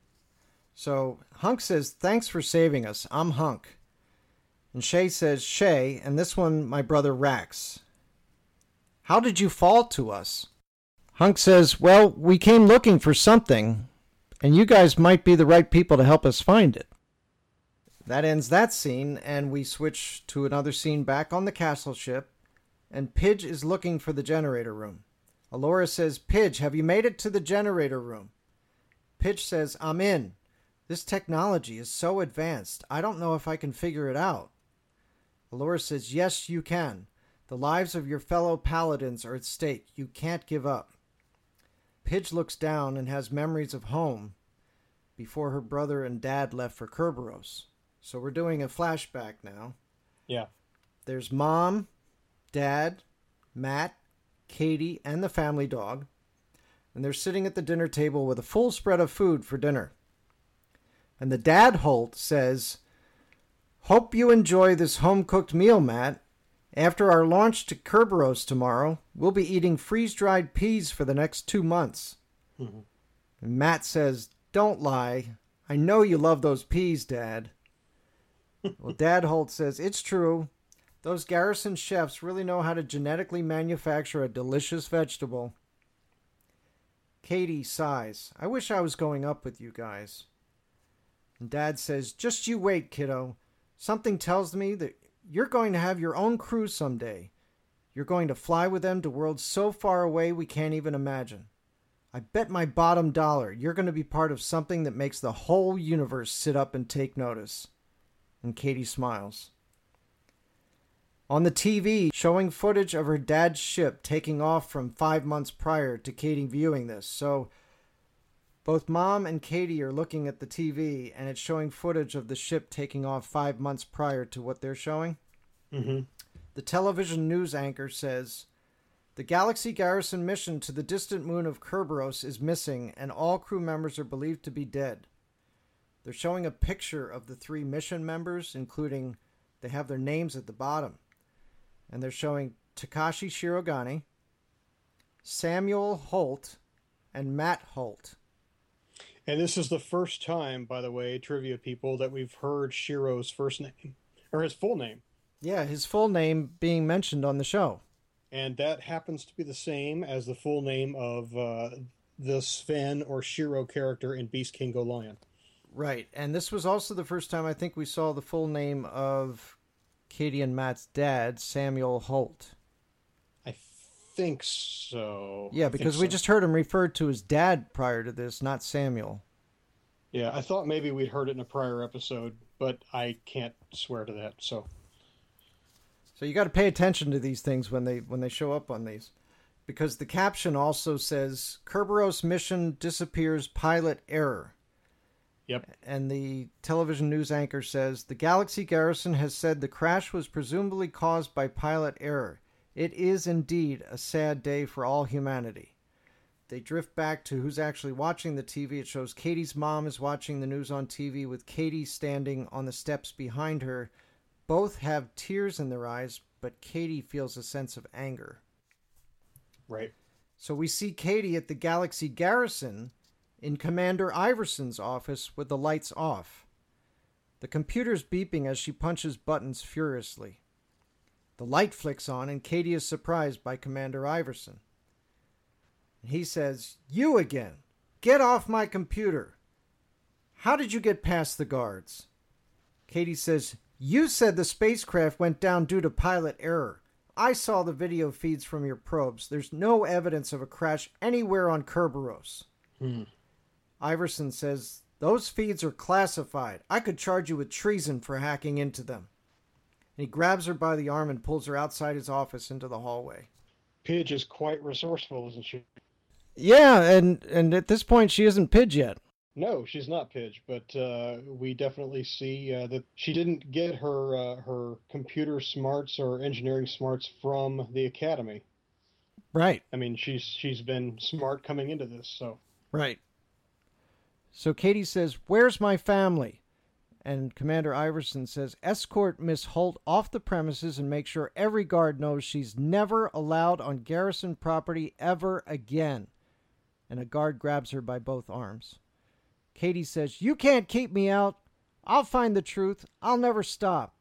So Hunk says, "Thanks for saving us. I'm Hunk." And Shay says, "Shay, and this one, my brother Rax. How did you fall to us?" Hunk says, "Well, we came looking for something, and you guys might be the right people to help us find it." That ends that scene, and we switch to another scene back on the castle ship, and Pidge is looking for the generator room. Alora says, "Pidge, have you made it to the generator room?" Pidge says, "I'm in. This technology is so advanced, I don't know if I can figure it out." Alora says, "Yes, you can. The lives of your fellow paladins are at stake. You can't give up." Pidge looks down and has memories of home before her brother and dad left for Kerberos. So we're doing a flashback now. Yeah. There's Mom, Dad, Matt, Katie, and the family dog. And they're sitting at the dinner table with a full spread of food for dinner. And the dad Holt says, "Hope you enjoy this home-cooked meal, Matt. After our launch to Kerberos tomorrow, we'll be eating freeze-dried peas for the next two months. Mm-hmm. And Matt says, "Don't lie. I know you love those peas, Dad." Well, Dad Holt says, "It's true. Those Garrison chefs really know how to genetically manufacture a delicious vegetable." Katie sighs. "I wish I was going up with you guys." And Dad says, "Just you wait, kiddo. Something tells me that you're going to have your own crew someday. You're going to fly with them to worlds so far away we can't even imagine. I bet my bottom dollar you're going to be part of something that makes the whole universe sit up and take notice." And Katie smiles. On the T V, showing footage of her dad's ship taking off from five months prior to Katie viewing this. So both Mom and Katie are looking at the T V, and it's showing footage of the ship taking off five months prior to what they're showing. Mm-hmm. The television news anchor says, "The Galaxy Garrison mission to the distant moon of Kerberos is missing, and all crew members are believed to be dead. They're showing a picture of the three mission members, including they have their names at the bottom. And they're showing Takashi Shirogane, Samuel Holt, and Matt Holt. And this is the first time, by the way, trivia people, that we've heard Shiro's first name, or his full name. Yeah, his full name being mentioned on the show. And that happens to be the same as the full name of uh, the Sven or Shiro character in Beast King Go Lion. Right, and this was also the first time I think we saw the full name of Katie and Matt's dad, Samuel Holt. I think so. Yeah, because we so. just heard him referred to as dad prior to this, not Samuel. Yeah, I thought maybe we'd heard it in a prior episode, but I can't swear to that, so... So you got to pay attention to these things when they when they show up on these. Because the caption also says, Kerberos mission disappears, pilot error. Yep. And the television news anchor says, the Galaxy Garrison has said the crash was presumably caused by pilot error. It is indeed a sad day for all humanity. They drift back to who's actually watching the T V. It shows Katie's mom is watching the news on T V with Katie standing on the steps behind her. Both have tears in their eyes, but Katie feels a sense of anger. Right. So we see Katie at the Galaxy Garrison in Commander Iverson's office with the lights off. The computer's beeping as she punches buttons furiously. The light flicks on and Katie is surprised by Commander Iverson. He says, "You again! Get off my computer! How did you get past the guards?" Katie says, "You said the spacecraft went down due to pilot error. I saw the video feeds from your probes. There's no evidence of a crash anywhere on Kerberos." Hmm. Iverson says, "Those feeds are classified. I could charge you with treason for hacking into them." And he grabs her by the arm and pulls her outside his office into the hallway. Pidge is quite resourceful, isn't she? Yeah, and, and at this point she isn't Pidge yet. No, she's not Pidge, but uh, we definitely see uh, that she didn't get her uh, her computer smarts or engineering smarts from the academy. Right. I mean, she's she's been smart coming into this, so. Right. So Katie says, "Where's my family?" And Commander Iverson says, "Escort Miss Holt off the premises and make sure every guard knows she's never allowed on Garrison property ever again." And a guard grabs her by both arms. Katie says, "You can't keep me out. I'll find the truth. I'll never stop."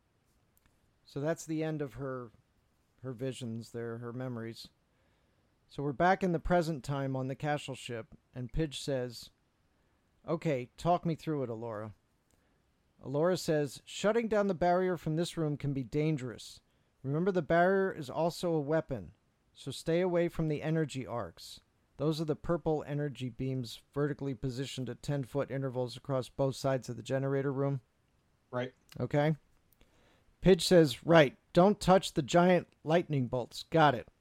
So that's the end of her her visions there, her memories. So we're back in the present time on the Cashel ship, and Pidge says, "Okay, talk me through it, Alora." Alora says, "Shutting down the barrier from this room can be dangerous. Remember, the barrier is also a weapon, so stay away from the energy arcs. Those are the purple energy beams vertically positioned at ten-foot intervals across both sides of the generator room." Right. Okay? Pidge says, "Right, don't touch the giant lightning bolts. Got it."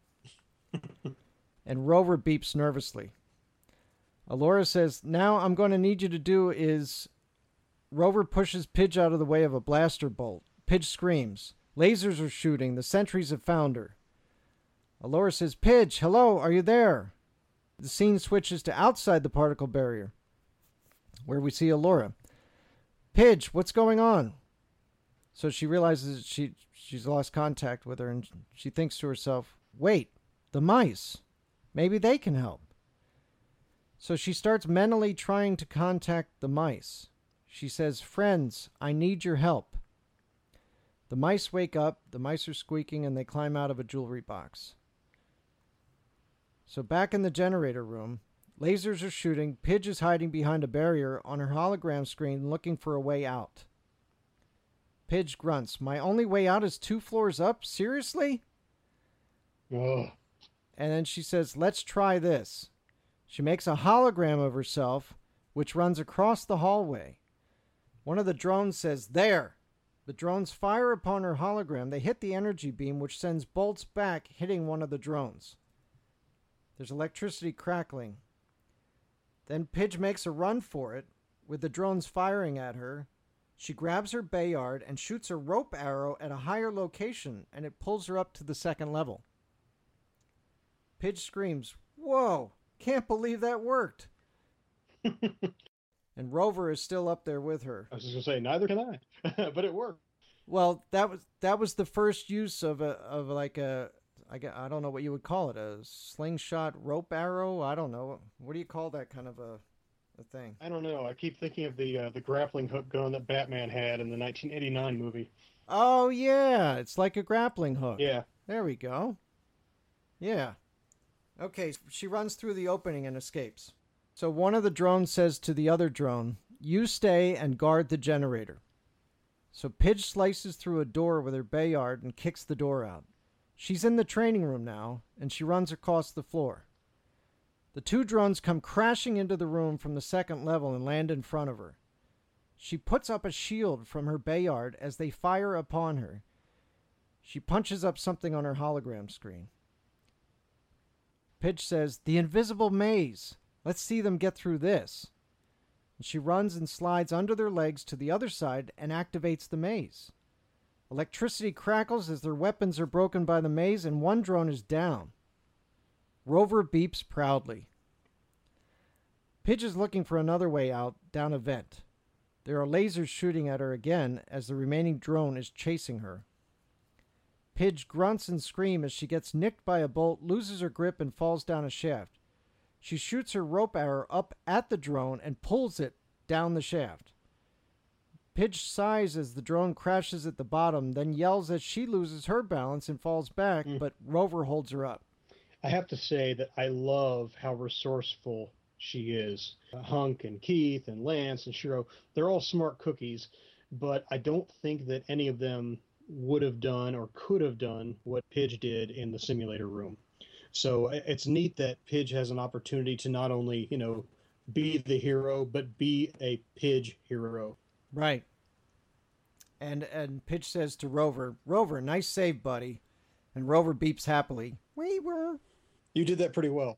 And Rover beeps nervously. Alora says, "Now I'm going to need you to do is..." Rover pushes Pidge out of the way of a blaster bolt. Pidge screams. Lasers are shooting. The sentries have found her. Alora says, "Pidge, hello, are you there?" The scene switches to outside the particle barrier, where we see Alora. "Pidge, what's going on?" So she realizes she she's lost contact with her, and she thinks to herself, "Wait, the mice. Maybe they can help." So she starts mentally trying to contact the mice. She says, "Friends, I need your help." The mice wake up, the mice are squeaking, and they climb out of a jewelry box. So back in the generator room, lasers are shooting. Pidge is hiding behind a barrier on her hologram screen looking for a way out. Pidge grunts, "My only way out is two floors up? Seriously?" Ugh. And then she says, "Let's try this." She makes a hologram of herself, which runs across the hallway. One of the drones says, "There." The drones fire upon her hologram. They hit the energy beam, which sends bolts back, hitting one of the drones. There's electricity crackling. Then Pidge makes a run for it, with the drones firing at her. She grabs her Bayard and shoots a rope arrow at a higher location, and it pulls her up to the second level. Pidge screams, "Whoa, can't believe that worked." And Rover is still up there with her. I was just gonna say, neither can I, but it worked. Well, that was that was the first use of a of like a I, gue- I don't know what you would call it, a slingshot rope arrow. I don't know. What do you call that kind of a, a thing? I don't know. I keep thinking of the uh, the grappling hook gun that Batman had in the nineteen eighty-nine movie. Oh yeah, it's like a grappling hook. Yeah. There we go. Yeah. Okay, she runs through the opening and escapes. So one of the drones says to the other drone, "You stay and guard the generator." So Pidge slices through a door with her Bayard and kicks the door out. She's in the training room now, and she runs across the floor. The two drones come crashing into the room from the second level and land in front of her. She puts up a shield from her Bayard as they fire upon her. She punches up something on her hologram screen. Pidge says, "The invisible maze. Let's see them get through this." And she runs and slides under their legs to the other side and activates the maze. Electricity crackles as their weapons are broken by the maze, and one drone is down. Rover beeps proudly. Pidge is looking for another way out down a vent. There are lasers shooting at her again as the remaining drone is chasing her. Pidge grunts and screams as she gets nicked by a bolt, loses her grip, and falls down a shaft. She shoots her rope arrow up at the drone and pulls it down the shaft. Pidge sighs as the drone crashes at the bottom, then yells as she loses her balance and falls back, mm. but Rover holds her up. I have to say that I love how resourceful she is. Hunk and Keith and Lance and Shiro, they're all smart cookies, but I don't think that any of them would have done or could have done what Pidge did in the simulator room. So it's neat that Pidge has an opportunity to not only, you know, be the hero, but be a Pidge hero. Right. And and Pidge says to Rover, "Rover, nice save, buddy." And Rover beeps happily. We were. You did that pretty well.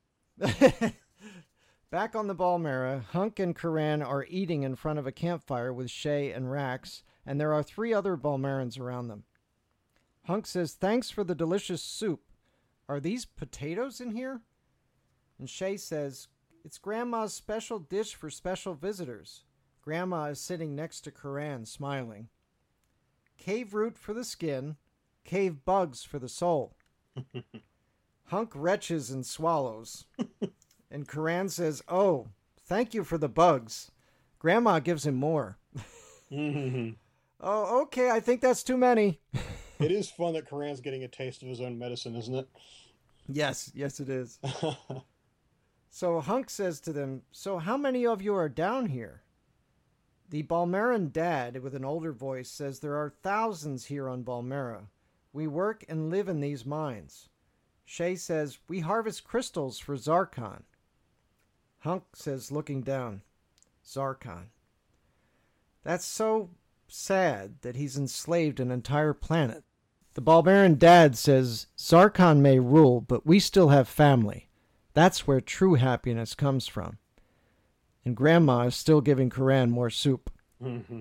Back on the Balmera, Hunk and Karan are eating in front of a campfire with Shay and Rax, and there are three other Balmerans around them. Hunk says, "Thanks for the delicious soup. Are these potatoes in here?" And Shay says, "It's Grandma's special dish for special visitors." Grandma is sitting next to Karan, smiling. Cave root for the skin, cave bugs for the soul. Hunk retches and swallows. And Karan says, "Oh, thank you for the bugs." Grandma gives him more. Mm-hmm. Oh, okay, I think that's too many. It is fun that Karan's getting a taste of his own medicine, isn't it? Yes, yes it is. So Hunk says to them, "So how many of you are down here?" The Balmeran dad, with an older voice, says, "There are thousands here on Balmera. We work and live in these mines." Shay says, "We harvest crystals for Zarkon." Hunk says, looking down, "Zarkon. That's so sad that he's enslaved an entire planet." The Balmeran dad says, "Zarkon may rule, but we still have family. That's where true happiness comes from." And Grandma is still giving Karan more soup. Mm-hmm.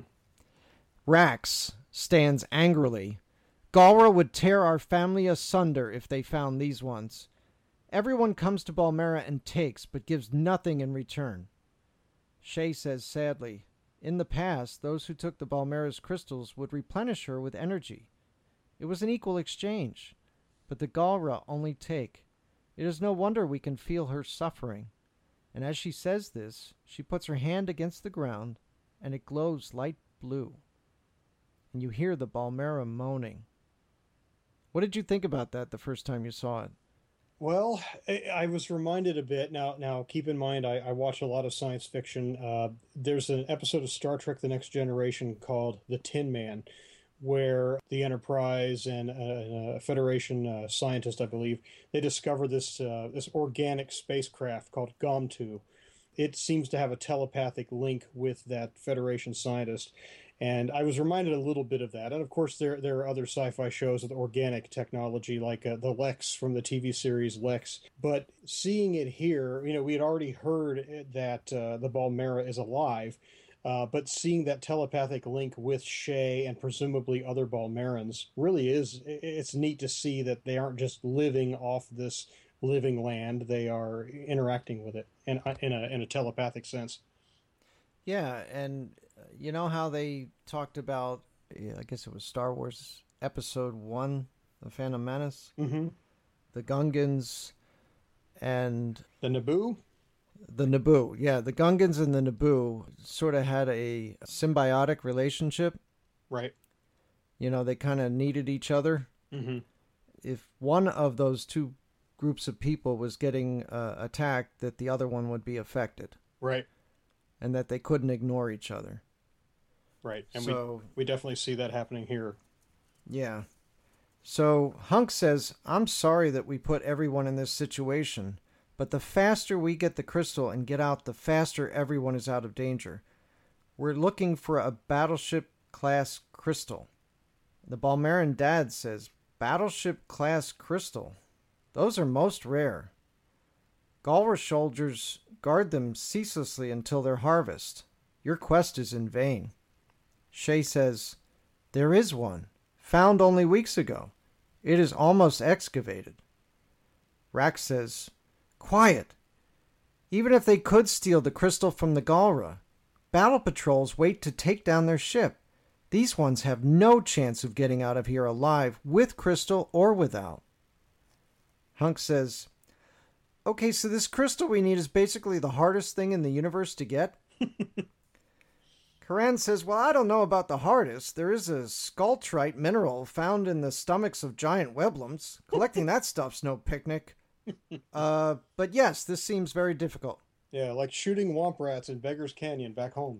Rax stands angrily. "Galra would tear our family asunder if they found these ones. Everyone comes to Balmera and takes, but gives nothing in return." Shay says sadly, "In the past, those who took the Balmera's crystals would replenish her with energy. It was an equal exchange, but the Galra only take. It is no wonder we can feel her suffering." And as she says this, she puts her hand against the ground, and it glows light blue. And you hear the Balmera moaning. What did you think about that the first time you saw it? Well, I was reminded a bit. Now, now keep in mind, I, I watch a lot of science fiction. Uh, there's an episode of Star Trek The Next Generation called The Tin Man, where the Enterprise and a, a Federation uh, scientist, I believe, they discover this uh, this organic spacecraft called Gomtu. It seems to have a telepathic link with that Federation scientist, and I was reminded a little bit of that. And of course, there there are other sci-fi shows with organic technology, like uh, the Lex from the T V series Lex. But seeing it here, you know, we had already heard that uh, the Balmera is alive. Uh, but seeing that telepathic link with Shay and presumably other Balmerans really is, it's neat to see that they aren't just living off this living land. They are interacting with it in, in, a, in a telepathic sense. Yeah, and uh, you know how they talked about, yeah, I guess it was Star Wars Episode one, The Phantom Menace? Mm-hmm. The Gungans and The Naboo? the Naboo. Yeah, the Gungans and the Naboo sort of had a symbiotic relationship. Right. You know, they kind of needed each other. Mm-hmm. If one of those two groups of people was getting uh, attacked, that the other one would be affected. Right. And that they couldn't ignore each other. Right. And so, we, we definitely see that happening here. Yeah. So Hunk says, I'm sorry that we put everyone in this situation, but the faster we get the crystal and get out, the faster everyone is out of danger. We're looking for a battleship-class crystal. The Balmeran dad says, battleship-class crystal? Those are most rare. Galra soldiers guard them ceaselessly until their harvest. Your quest is in vain. Shay says, there is one, found only weeks ago. It is almost excavated. Rax says, quiet. Even if they could steal the crystal from the Galra, battle patrols wait to take down their ship. These ones have no chance of getting out of here alive, with crystal or without. Hunk says, okay, so this crystal we need is basically the hardest thing in the universe to get? Karan says, well, I don't know about the hardest. There is a sculptrite mineral found in the stomachs of giant weblums. Collecting that stuff's no picnic. Uh, but yes, this seems very difficult. Yeah, like shooting womp rats in Beggar's Canyon back home.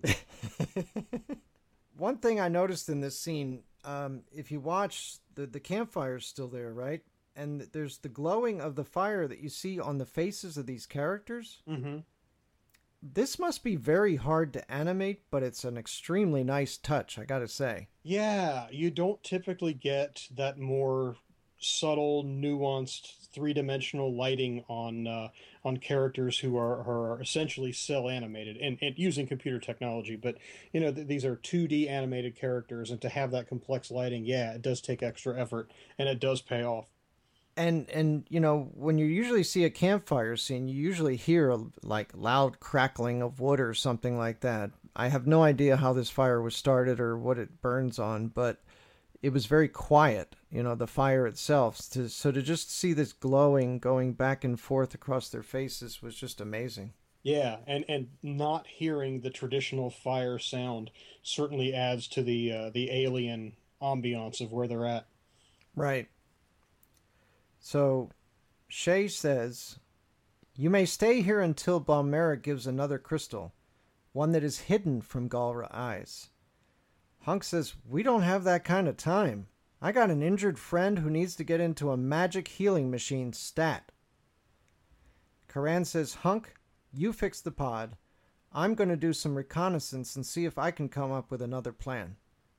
One thing I noticed in this scene, um, if you watch, the, the campfire's still there, right? And there's the glowing of the fire that you see on the faces of these characters. Mm-hmm. This must be very hard to animate, but it's an extremely nice touch, I gotta say. Yeah, you don't typically get that more subtle, nuanced, three-dimensional lighting on uh, on characters who are, are essentially cell animated and, and using computer technology. But you know, th- these are two D animated characters, and to have that complex lighting, yeah, it does take extra effort, and it does pay off. And, and you know, when you usually see a campfire scene, you usually hear, like, loud crackling of wood or something like that. I have no idea how this fire was started or what it burns on, but it was very quiet, you know, the fire itself. To, so to just see this glowing going back and forth across their faces was just amazing. Yeah, and, and not hearing the traditional fire sound certainly adds to the uh, the alien ambiance of where they're at. Right. So, Shay says, you may stay here until Balmera gives another crystal, one that is hidden from Galra eyes. Hunk says, we don't have that kind of time. I got an injured friend who needs to get into a magic healing machine stat. Karan says, Hunk, you fix the pod. I'm going to do some reconnaissance and see if I can come up with another plan.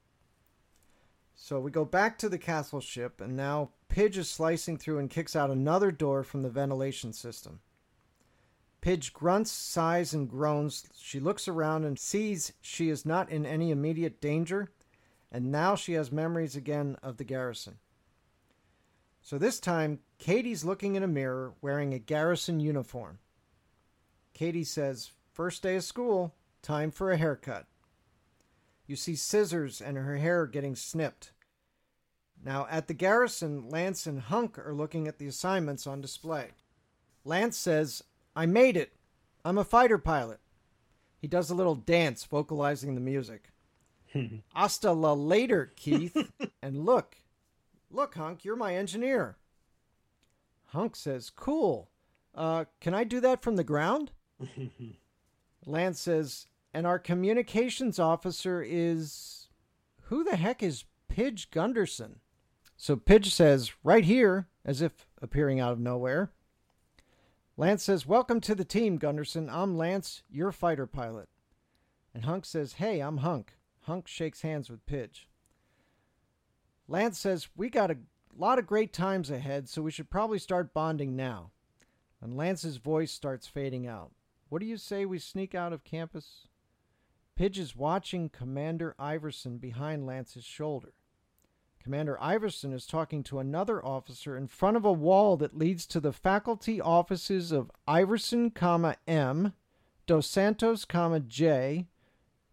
So we go back to the castle ship, and now Pidge is slicing through and kicks out another door from the ventilation system. Pidge grunts, sighs, and groans. She looks around and sees she is not in any immediate danger, and now she has memories again of the garrison. So this time, Katie's looking in a mirror wearing a garrison uniform. Katie says, first day of school, time for a haircut. You see scissors and her hair getting snipped. Now, at the garrison, Lance and Hunk are looking at the assignments on display. Lance says, I made it. I'm a fighter pilot. He does a little dance, vocalizing the music. Hasta la later, Keith. And look, look, Hunk, you're my engineer. Hunk says, cool. Uh, can I do that from the ground? Lance says, and our communications officer is... Who the heck is Pidge Gunderson? So Pidge says, right here, as if appearing out of nowhere. Lance says, welcome to the team, Gunderson. I'm Lance, your fighter pilot. And Hunk says, hey, I'm Hunk. Hunk shakes hands with Pidge. Lance says, we got a lot of great times ahead, so we should probably start bonding now. And Lance's voice starts fading out. What do you say we sneak out of campus? Pidge is watching Commander Iverson behind Lance's shoulder. Commander Iverson is talking to another officer in front of a wall that leads to the faculty offices of Iverson, comma, M, Dos Santos, comma, J,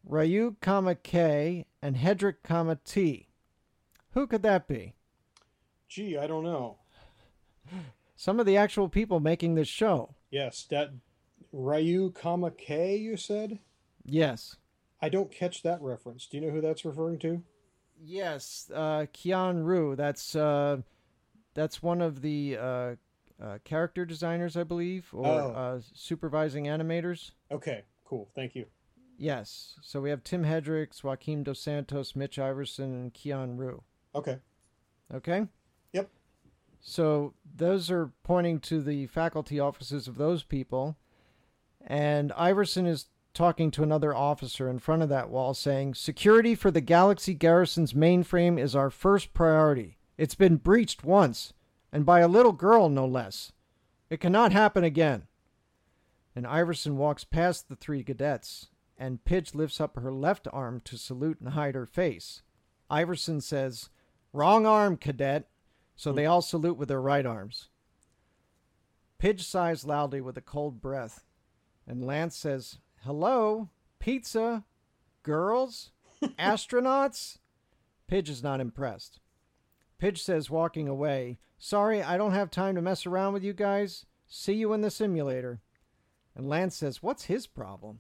Ryu, comma K, and Hedrick, comma T. Who could that be? Gee, I don't know. Some of the actual people making this show. Yes, that Ryu, comma K, you said? Yes. I don't catch that reference. Do you know who that's referring to? Yes, uh, Keanu Ryu. That's uh, that's one of the uh, uh, character designers, I believe, or Oh. uh, supervising animators. Okay, cool. Thank you. Yes. So we have Tim Hedricks, Joaquim Dos Santos, Mitch Iverson, and Keanu Ryu. Okay. Okay? Yep. So those are pointing to the faculty offices of those people. And Iverson is talking to another officer in front of that wall saying, security for the Galaxy Garrison's mainframe is our first priority. It's been breached once, and by a little girl, no less. It cannot happen again. And Iverson walks past the three cadets, and Pidge lifts up her left arm to salute and hide her face. Iverson says, wrong arm, cadet. So they all salute with their right arms. Pidge sighs loudly with a cold breath, and Lance says, hello, pizza, girls, astronauts? Pidge is not impressed. Pidge says, walking away, sorry, I don't have time to mess around with you guys. See you in the simulator. And Lance says, what's his problem?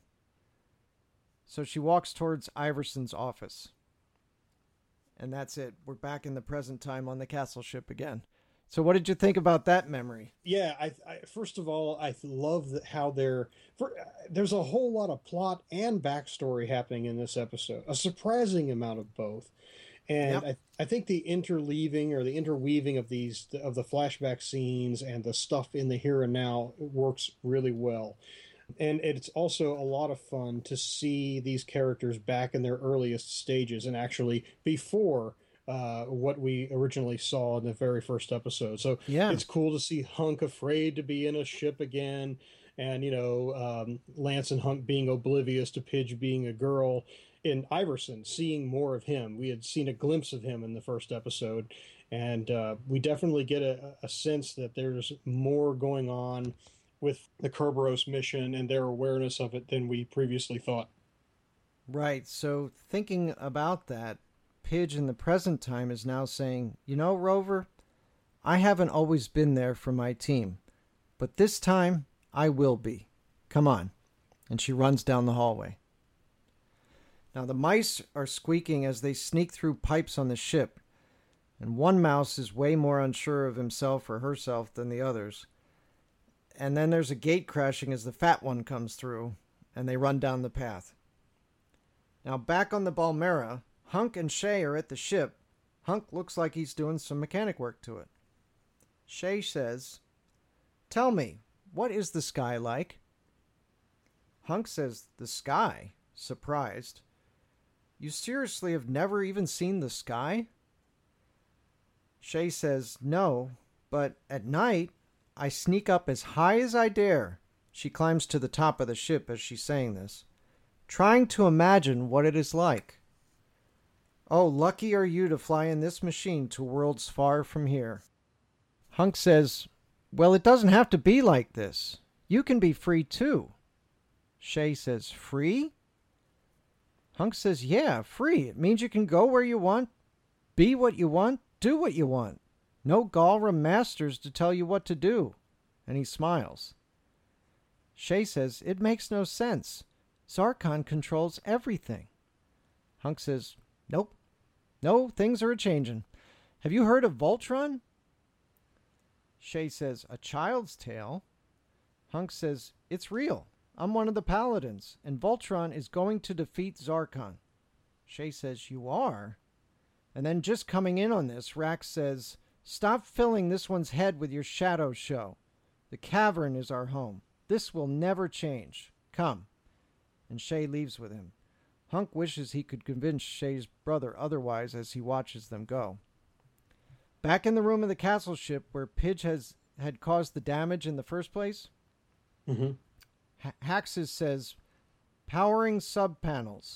So she walks towards Iverson's office. And that's it. We're back in the present time on the castle ship again. So what did you think about that memory? Yeah, I, I first of all, I love that how they're for, there's a whole lot of plot and backstory happening in this episode, a surprising amount of both. And yep. I, I think the interleaving or the interweaving of these of the flashback scenes and the stuff in the here and now works really well. And it's also a lot of fun to see these characters back in their earliest stages and actually before uh, what we originally saw in the very first episode. So yeah. It's cool to see Hunk afraid to be in a ship again. And, you know, um, Lance and Hunk being oblivious to Pidge being a girl. In Iverson, seeing more of him. We had seen a glimpse of him in the first episode. And uh, we definitely get a, a sense that there's more going on with the Kerberos mission and their awareness of it than we previously thought. Right. So thinking about that, Pidge in the present time is now saying, you know, Rover, I haven't always been there for my team, but this time I will be. Come on. And she runs down the hallway. Now the mice are squeaking as they sneak through pipes on the ship, and one mouse is way more unsure of himself or herself than the others. And then there's a gate crashing as the fat one comes through, and they run down the path. Now back on the Balmera, Hunk and Shay are at the ship. Hunk looks like he's doing some mechanic work to it. Shay says, tell me, what is the sky like? Hunk says, the sky? Surprised. You seriously have never even seen the sky? Shay says, no, but at night, I sneak up as high as I dare. She climbs to the top of the ship as she's saying this, trying to imagine what it is like. Oh, lucky are you to fly in this machine to worlds far from here. Hunk says, well, it doesn't have to be like this. You can be free too. Shay says, free? Hunk says, yeah, free. It means you can go where you want, be what you want, do what you want. No Galra masters to tell you what to do. And he smiles. Shay says, it makes no sense. Zarkon controls everything. Hunk says, nope. No, things are a-changin'. Have you heard of Voltron? Shay says, a child's tale? Hunk says, it's real. I'm one of the paladins, and Voltron is going to defeat Zarkon. Shay says, you are? And then just coming in on this, Rax says, stop filling this one's head with your shadow show. The cavern is our home. This will never change. Come. And Shay leaves with him. Hunk wishes he could convince Shay's brother otherwise as he watches them go. Back in the room of the castle ship where Pidge has had caused the damage in the first place, mm-hmm. Haxus says, powering sub-panels.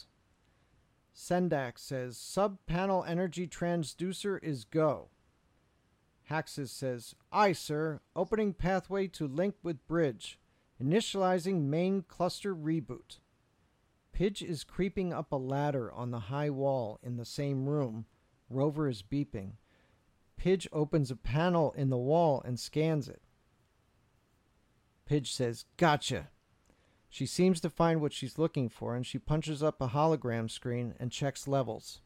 Sendak says, sub-panel energy transducer is go. Haxus says, aye, sir. Opening pathway to link with bridge. Initializing main cluster reboot. Pidge is creeping up a ladder on the high wall in the same room. Rover is beeping. Pidge opens a panel in the wall and scans it. Pidge says, "Gotcha." She seems to find what she's looking for, and she punches up a hologram screen and checks levels.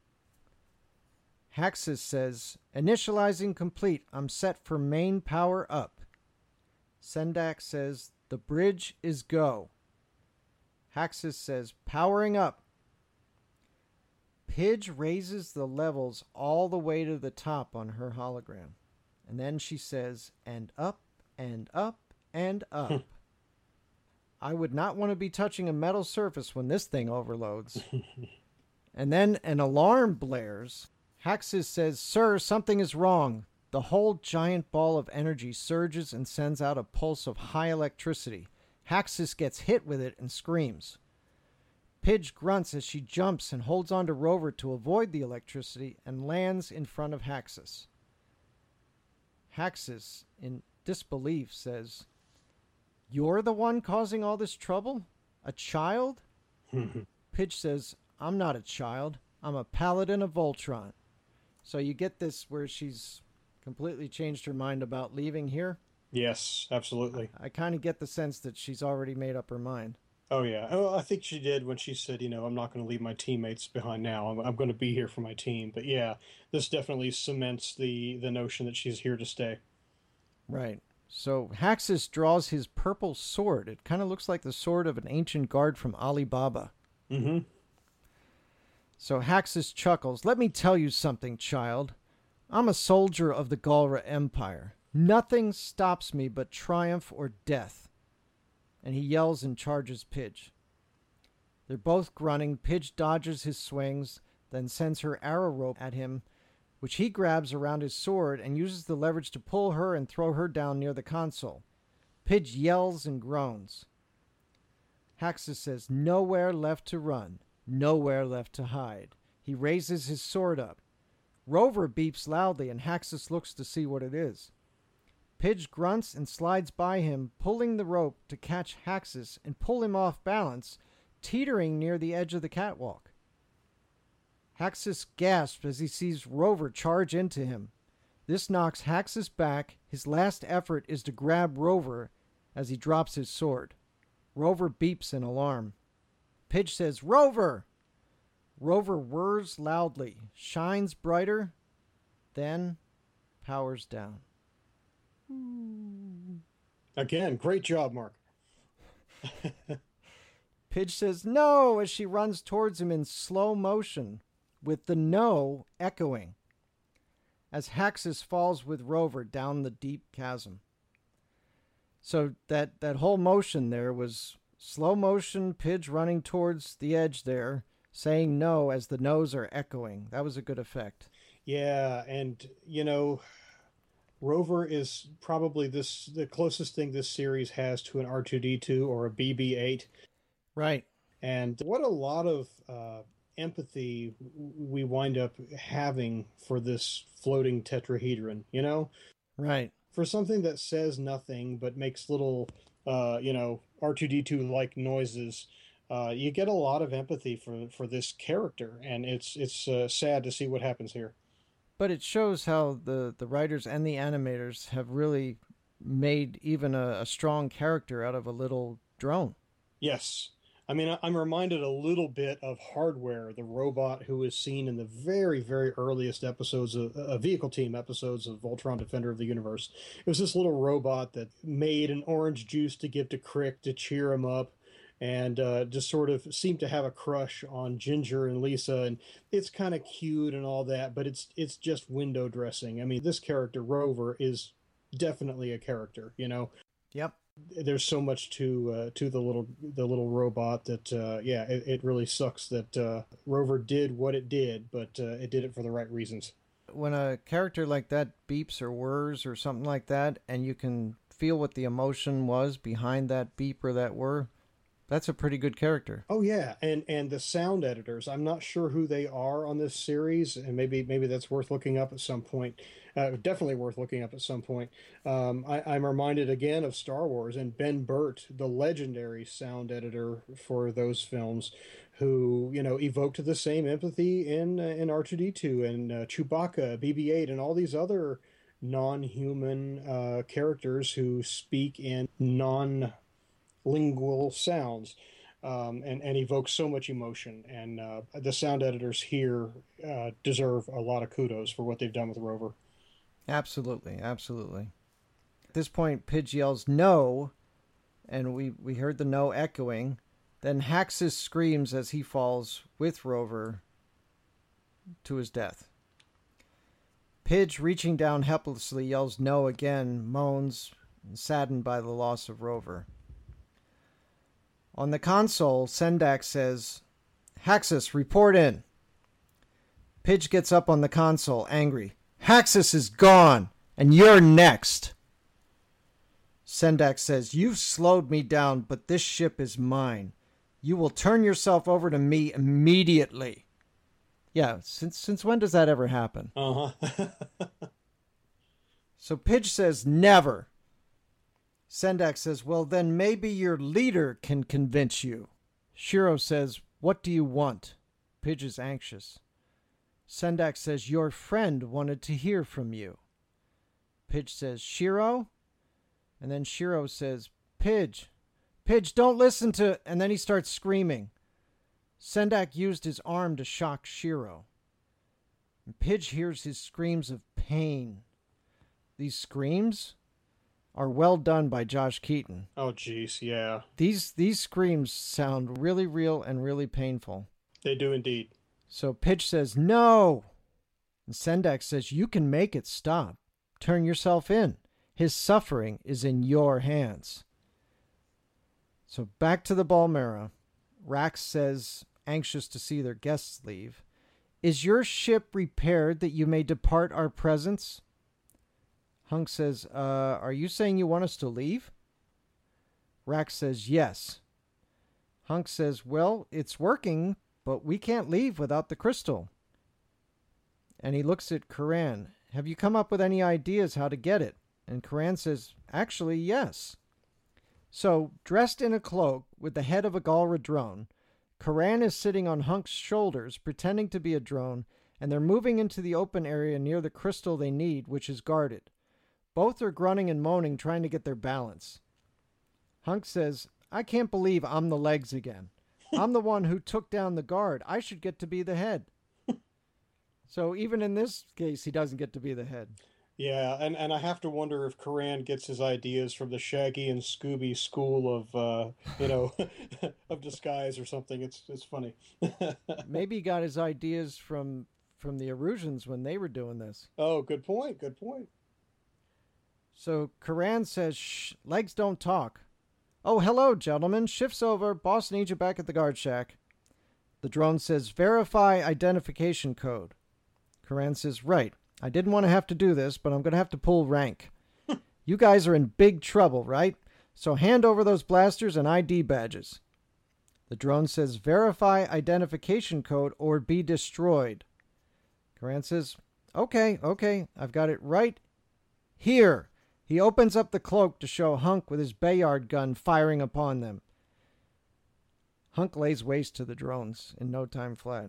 Haxus says, "Initializing complete. I'm set for main power up." Sendak says, "The bridge is go." Haxus says, "Powering up." Pidge raises the levels all the way to the top on her hologram. And then she says, "And up, and up, and up." I would not want to be touching a metal surface when this thing overloads. And then an alarm blares. Haxus says, "Sir, something is wrong." The whole giant ball of energy surges and sends out a pulse of high electricity. Haxus gets hit with it and screams. Pidge grunts as she jumps and holds onto Rover to avoid the electricity and lands in front of Haxus. Haxus, in disbelief, says, "You're the one causing all this trouble? A child?" Pidge says, "I'm not a child. I'm a paladin of Voltron." So you get this where she's completely changed her mind about leaving here? Yes, absolutely. I, I kind of get the sense that she's already made up her mind. Oh, yeah. Oh, I think she did when she said, you know, "I'm not going to leave my teammates behind now. I'm, I'm going to be here for my team." But yeah, this definitely cements the, the notion that she's here to stay. Right. So Haxus draws his purple sword. It kind of looks like the sword of an ancient guard from Alibaba. Mm-hmm. So Haxus chuckles. "Let me tell you something, child. I'm a soldier of the Galra Empire. Nothing stops me but triumph or death." And he yells and charges Pidge. They're both grunting. Pidge dodges his swings, then sends her arrow rope at him, which he grabs around his sword and uses the leverage to pull her and throw her down near the console. Pidge yells and groans. Haxus says, "Nowhere left to run. Nowhere left to hide." He raises his sword up. Rover beeps loudly, and Haxus looks to see what it is. Pidge grunts and slides by him, pulling the rope to catch Haxus and pull him off balance, teetering near the edge of the catwalk. Haxus gasps as he sees Rover charge into him. This knocks Haxus back. His last effort is to grab Rover as he drops his sword. Rover beeps in alarm. Pidge says, "Rover!" Rover whirs loudly, shines brighter, then powers down. Again, great job, Mark. Pidge says, "No," as she runs towards him in slow motion, with the "no" echoing, as Haxus falls with Rover down the deep chasm. So that, that whole motion there was slow motion, Pidge running towards the edge there, saying "no" as the no's are echoing. That was a good effect. Yeah, and, you know, Rover is probably this the closest thing this series has to an R two D two or a B B eight. Right. And what a lot of uh, empathy we wind up having for this floating tetrahedron, you know? Right. For something that says nothing but makes little, uh, you know, R two D two-like noises, uh, you get a lot of empathy for, for this character, and it's, it's uh, sad to see what happens here. But it shows how the, the writers and the animators have really made even a, a strong character out of a little drone. Yes. I mean, I'm reminded a little bit of Hardware, the robot who is seen in the very, very earliest episodes of uh, Vehicle Team episodes of Voltron Defender of the Universe. It was this little robot that made an orange juice to give to Crick to cheer him up, and uh, just sort of seemed to have a crush on Ginger and Lisa, and it's kind of cute and all that, but it's it's just window dressing. I mean, this character, Rover, is definitely a character, you know? Yep. There's so much to uh, to the little the little robot that uh, yeah, it, it really sucks that uh, Rover did what it did, but uh, it did it for the right reasons. When a character like that beeps or whirs or something like that, and you can feel what the emotion was behind that beep or that whir, That's a pretty good character. Oh yeah, and and the sound editors. I'm not sure who they are on this series, and maybe maybe that's worth looking up at some point. Uh, definitely worth looking up at some point. Um, I, I'm reminded again of Star Wars and Ben Burt, the legendary sound editor for those films, who you know evoked the same empathy in uh, in R two D two and uh, Chewbacca, B B eight, and all these other non-human uh, characters who speak in non lingual sounds, um, and, and evoke so much emotion. And uh, the sound editors here uh, deserve a lot of kudos for what they've done with Rover. Absolutely, absolutely. At this point, Pidge yells, "No!" And we, we heard the no echoing. Then Haxus screams as he falls with Rover to his death. Pidge, reaching down helplessly, yells no again, moans, saddened by the loss of Rover. On the console, Sendak says, "Haxus, report in." Pidge gets up on the console, angry. "Haxus is gone, and you're next." Sendak says, "You've slowed me down, but this ship is mine. You will turn yourself over to me immediately." Yeah, since since when does that ever happen? Uh-huh. So Pidge says, "Never." Sendak says, "Well, then maybe your leader can convince you." Shiro says, "What do you want?" Pidge is anxious. Sendak says, "Your friend wanted to hear from you." Pidge says, "Shiro?" And then Shiro says, "Pidge, Pidge, don't listen to..." And then he starts screaming. Sendak used his arm to shock Shiro. And Pidge hears his screams of pain. These screams are well done by Josh Keaton. Oh, jeez, yeah. These these screams sound really real and really painful. They do indeed. So Pidge says, "No!" And Sendak says, "You can make it stop. Turn yourself in. His suffering is in your hands." So back to the Balmera. Rax says, anxious to see their guests leave, "Is your ship repaired that you may depart our presence?" Hunk says, uh, "Are you saying you want us to leave?" Rax says, "Yes." Hunk says, "Well, it's working, but we can't leave without the crystal." And he looks at Karan. "Have you come up with any ideas how to get it?" And Karan says, "Actually, yes." So, dressed in a cloak with the head of a Galra drone, Karan is sitting on Hunk's shoulders, pretending to be a drone, and they're moving into the open area near the crystal they need, which is guarded. Both are grunting and moaning, trying to get their balance. Hunk says, "I can't believe I'm the legs again. I'm the one who took down the guard. I should get to be the head." So even in this case, he doesn't get to be the head. Yeah, and, and I have to wonder if Karan gets his ideas from the Shaggy and Scooby school of, uh, you know, of disguise or something. It's it's funny. Maybe he got his ideas from from the Erusians when they were doing this. Oh, good point. Good point. So Karan says, "Shh, legs don't talk." "Oh, hello, gentlemen. Shift's over. Boss needs you back at the guard shack." The drone says, "Verify identification code." Karan says, "Right. I didn't want to have to do this, but I'm going to have to pull rank. You guys are in big trouble, right? So hand over those blasters and I D badges." The drone says, "Verify identification code or be destroyed." Karan says, "Okay, okay. I've got it right here." He opens up the cloak to show Hunk with his Bayard gun firing upon them. Hunk lays waste to the drones in no time flat.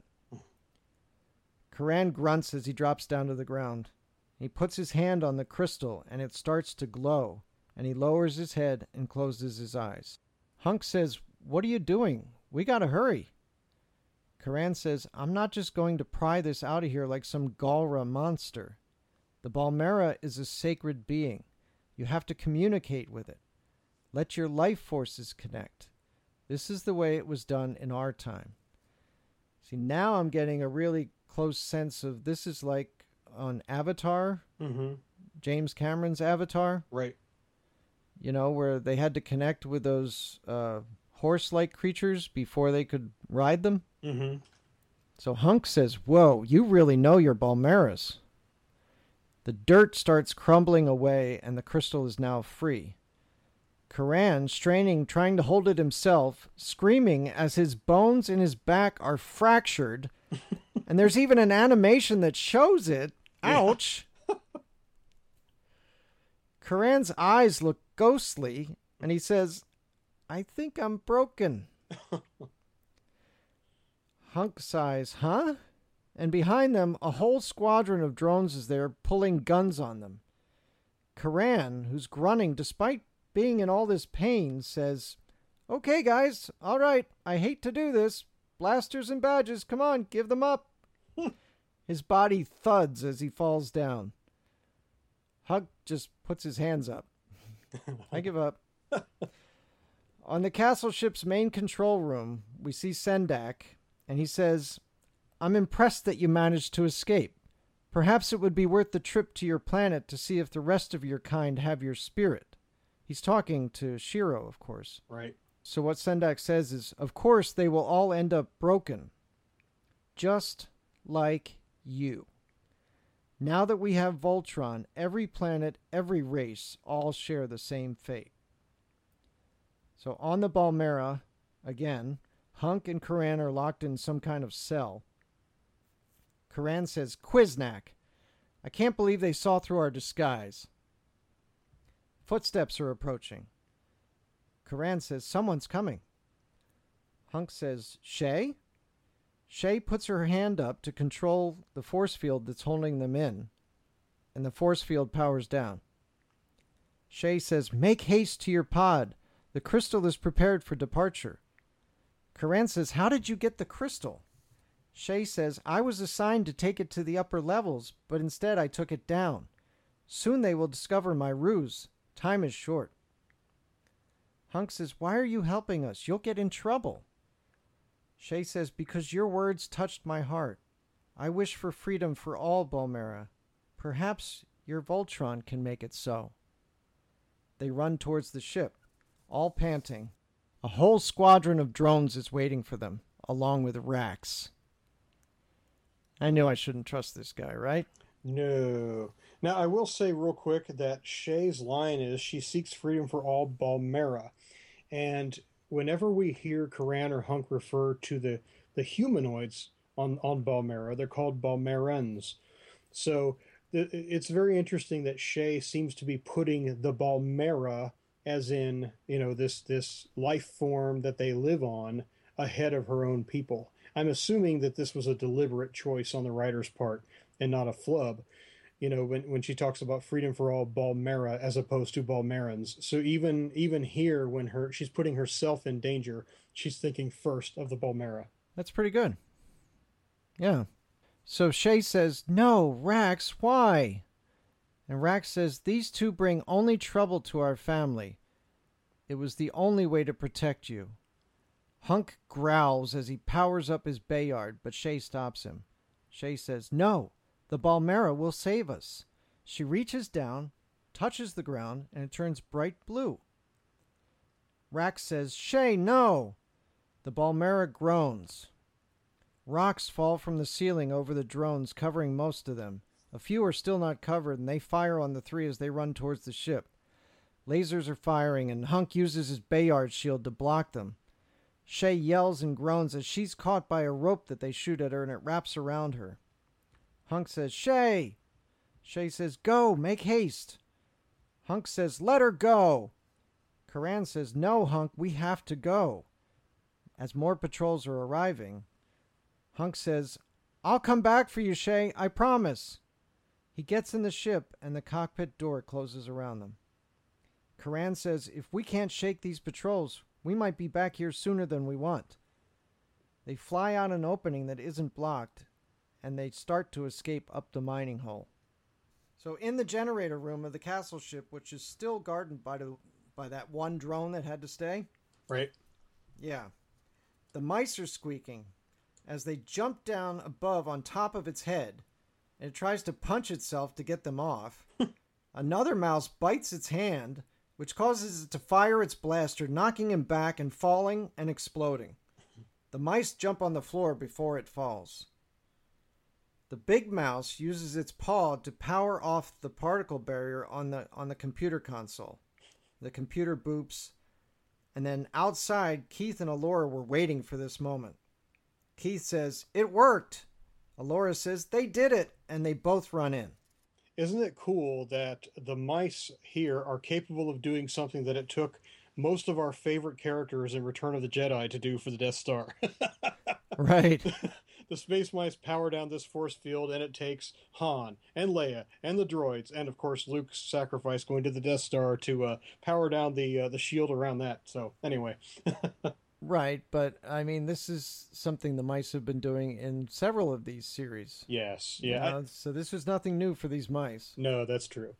Karan grunts as he drops down to the ground. He puts his hand on the crystal and it starts to glow, and he lowers his head and closes his eyes. Hunk says, "What are you doing? We gotta hurry." Karan says, "I'm not just going to pry this out of here like some Galra monster. The Balmera is a sacred being. You have to communicate with it. Let your life forces connect. This is the way it was done in our time." See, now I'm getting a really close sense of this is like on Avatar, Mm-hmm. James Cameron's Avatar. Right. You know, where they had to connect with those uh, horse-like creatures before they could ride them. Mm-hmm. So Hunk says, "Whoa, you really know your Balmeras." The dirt starts crumbling away and the crystal is now free. Karan, straining, trying to hold it himself, screaming as his bones in his back are fractured. And there's even an animation that shows it. Ouch. Yeah. Karan's eyes look ghostly, and he says, I think I'm broken. Hunk sighs, huh? And behind them, a whole squadron of drones is there, pulling guns on them. Karan, who's grunting despite being in all this pain, says, Okay, guys, all right, I hate to do this. Blasters and badges, come on, give them up. His body thuds as he falls down. Hunk just puts his hands up. I give up. On the castle ship's main control room, we see Sendak, and he says, I'm impressed that you managed to escape. Perhaps it would be worth the trip to your planet to see if the rest of your kind have your spirit. He's talking to Shiro, of course. Right. So what Sendak says is, of course they will all end up broken. Just like you. Now that we have Voltron, every planet, every race, all share the same fate. So on the Balmera, again, Hunk and Karan are locked in some kind of cell. Karan says, Quiznak, I can't believe they saw through our disguise. Footsteps are approaching. Karan says, someone's coming. Hunk says, Shay? Shay puts her hand up to control the force field that's holding them in, and the force field powers down. Shay says, make haste to your pod. The crystal is prepared for departure. Karan says, how did you get the crystal? Shay says, I was assigned to take it to the upper levels, but instead I took it down. Soon they will discover my ruse. Time is short. Hunk says, why are you helping us? You'll get in trouble. Shay says, because your words touched my heart. I wish for freedom for all Balmera. Perhaps your Voltron can make it so. They run towards the ship, all panting. A whole squadron of drones is waiting for them, along with Rax. I knew I shouldn't trust this guy, right? No. Now, I will say real quick that Shay's line is, she seeks freedom for all Balmera. And whenever we hear Karan or Hunk refer to the, the humanoids on, on Balmera, they're called Balmerans. So th- it's very interesting that Shay seems to be putting the Balmera, as in, you know, this, this life form that they live on, ahead of her own people. I'm assuming that this was a deliberate choice on the writer's part and not a flub. You know, when, when she talks about freedom for all Balmera as opposed to Balmerans. So even even here, when her she's putting herself in danger, she's thinking first of the Balmera. That's pretty good. Yeah. So Shay says, no, Rax, why? And Rax says, these two bring only trouble to our family. It was the only way to protect you. Hunk growls as he powers up his Bayard, but Shay stops him. Shay says, no. The Balmera will save us. She reaches down, touches the ground, and it turns bright blue. Rax says, Shay, no! The Balmera groans. Rocks fall from the ceiling over the drones, covering most of them. A few are still not covered, and they fire on the three as they run towards the ship. Lasers are firing, and Hunk uses his Bayard shield to block them. Shay yells and groans as she's caught by a rope that they shoot at her, and it wraps around her. Hunk says, Shay! Shay says, go, make haste. Hunk says, let her go. Karan says, no, Hunk, we have to go. As more patrols are arriving, Hunk says, I'll come back for you, Shay, I promise. He gets in the ship, and the cockpit door closes around them. Karan says, if we can't shake these patrols, we might be back here sooner than we want. They fly out an opening that isn't blocked, and they start to escape up the mining hole. So in the generator room of the castle ship, which is still guarded by the by that one drone that had to stay. Right. Yeah. The mice are squeaking as they jump down above on top of its head, and it tries to punch itself to get them off. Another mouse bites its hand, which causes it to fire its blaster, knocking him back and falling and exploding. The mice jump on the floor before it falls. The big mouse uses its paw to power off the particle barrier on the on the computer console. The computer boops. And then outside, Keith and Alora were waiting for this moment. Keith says, "It worked." Alora says, "They did it." And they both run in. Isn't it cool that the mice here are capable of doing something that it took most of our favorite characters in Return of the Jedi to do for the Death Star? Right. The space mice power down this force field, and it takes Han and Leia and the droids, and of course Luke's sacrifice going to the Death Star to uh, power down the uh, the shield around that. So anyway. Right, but I mean, this is something the mice have been doing in several of these series. Yes, yeah. You know, I... So this was nothing new for these mice. No, that's true.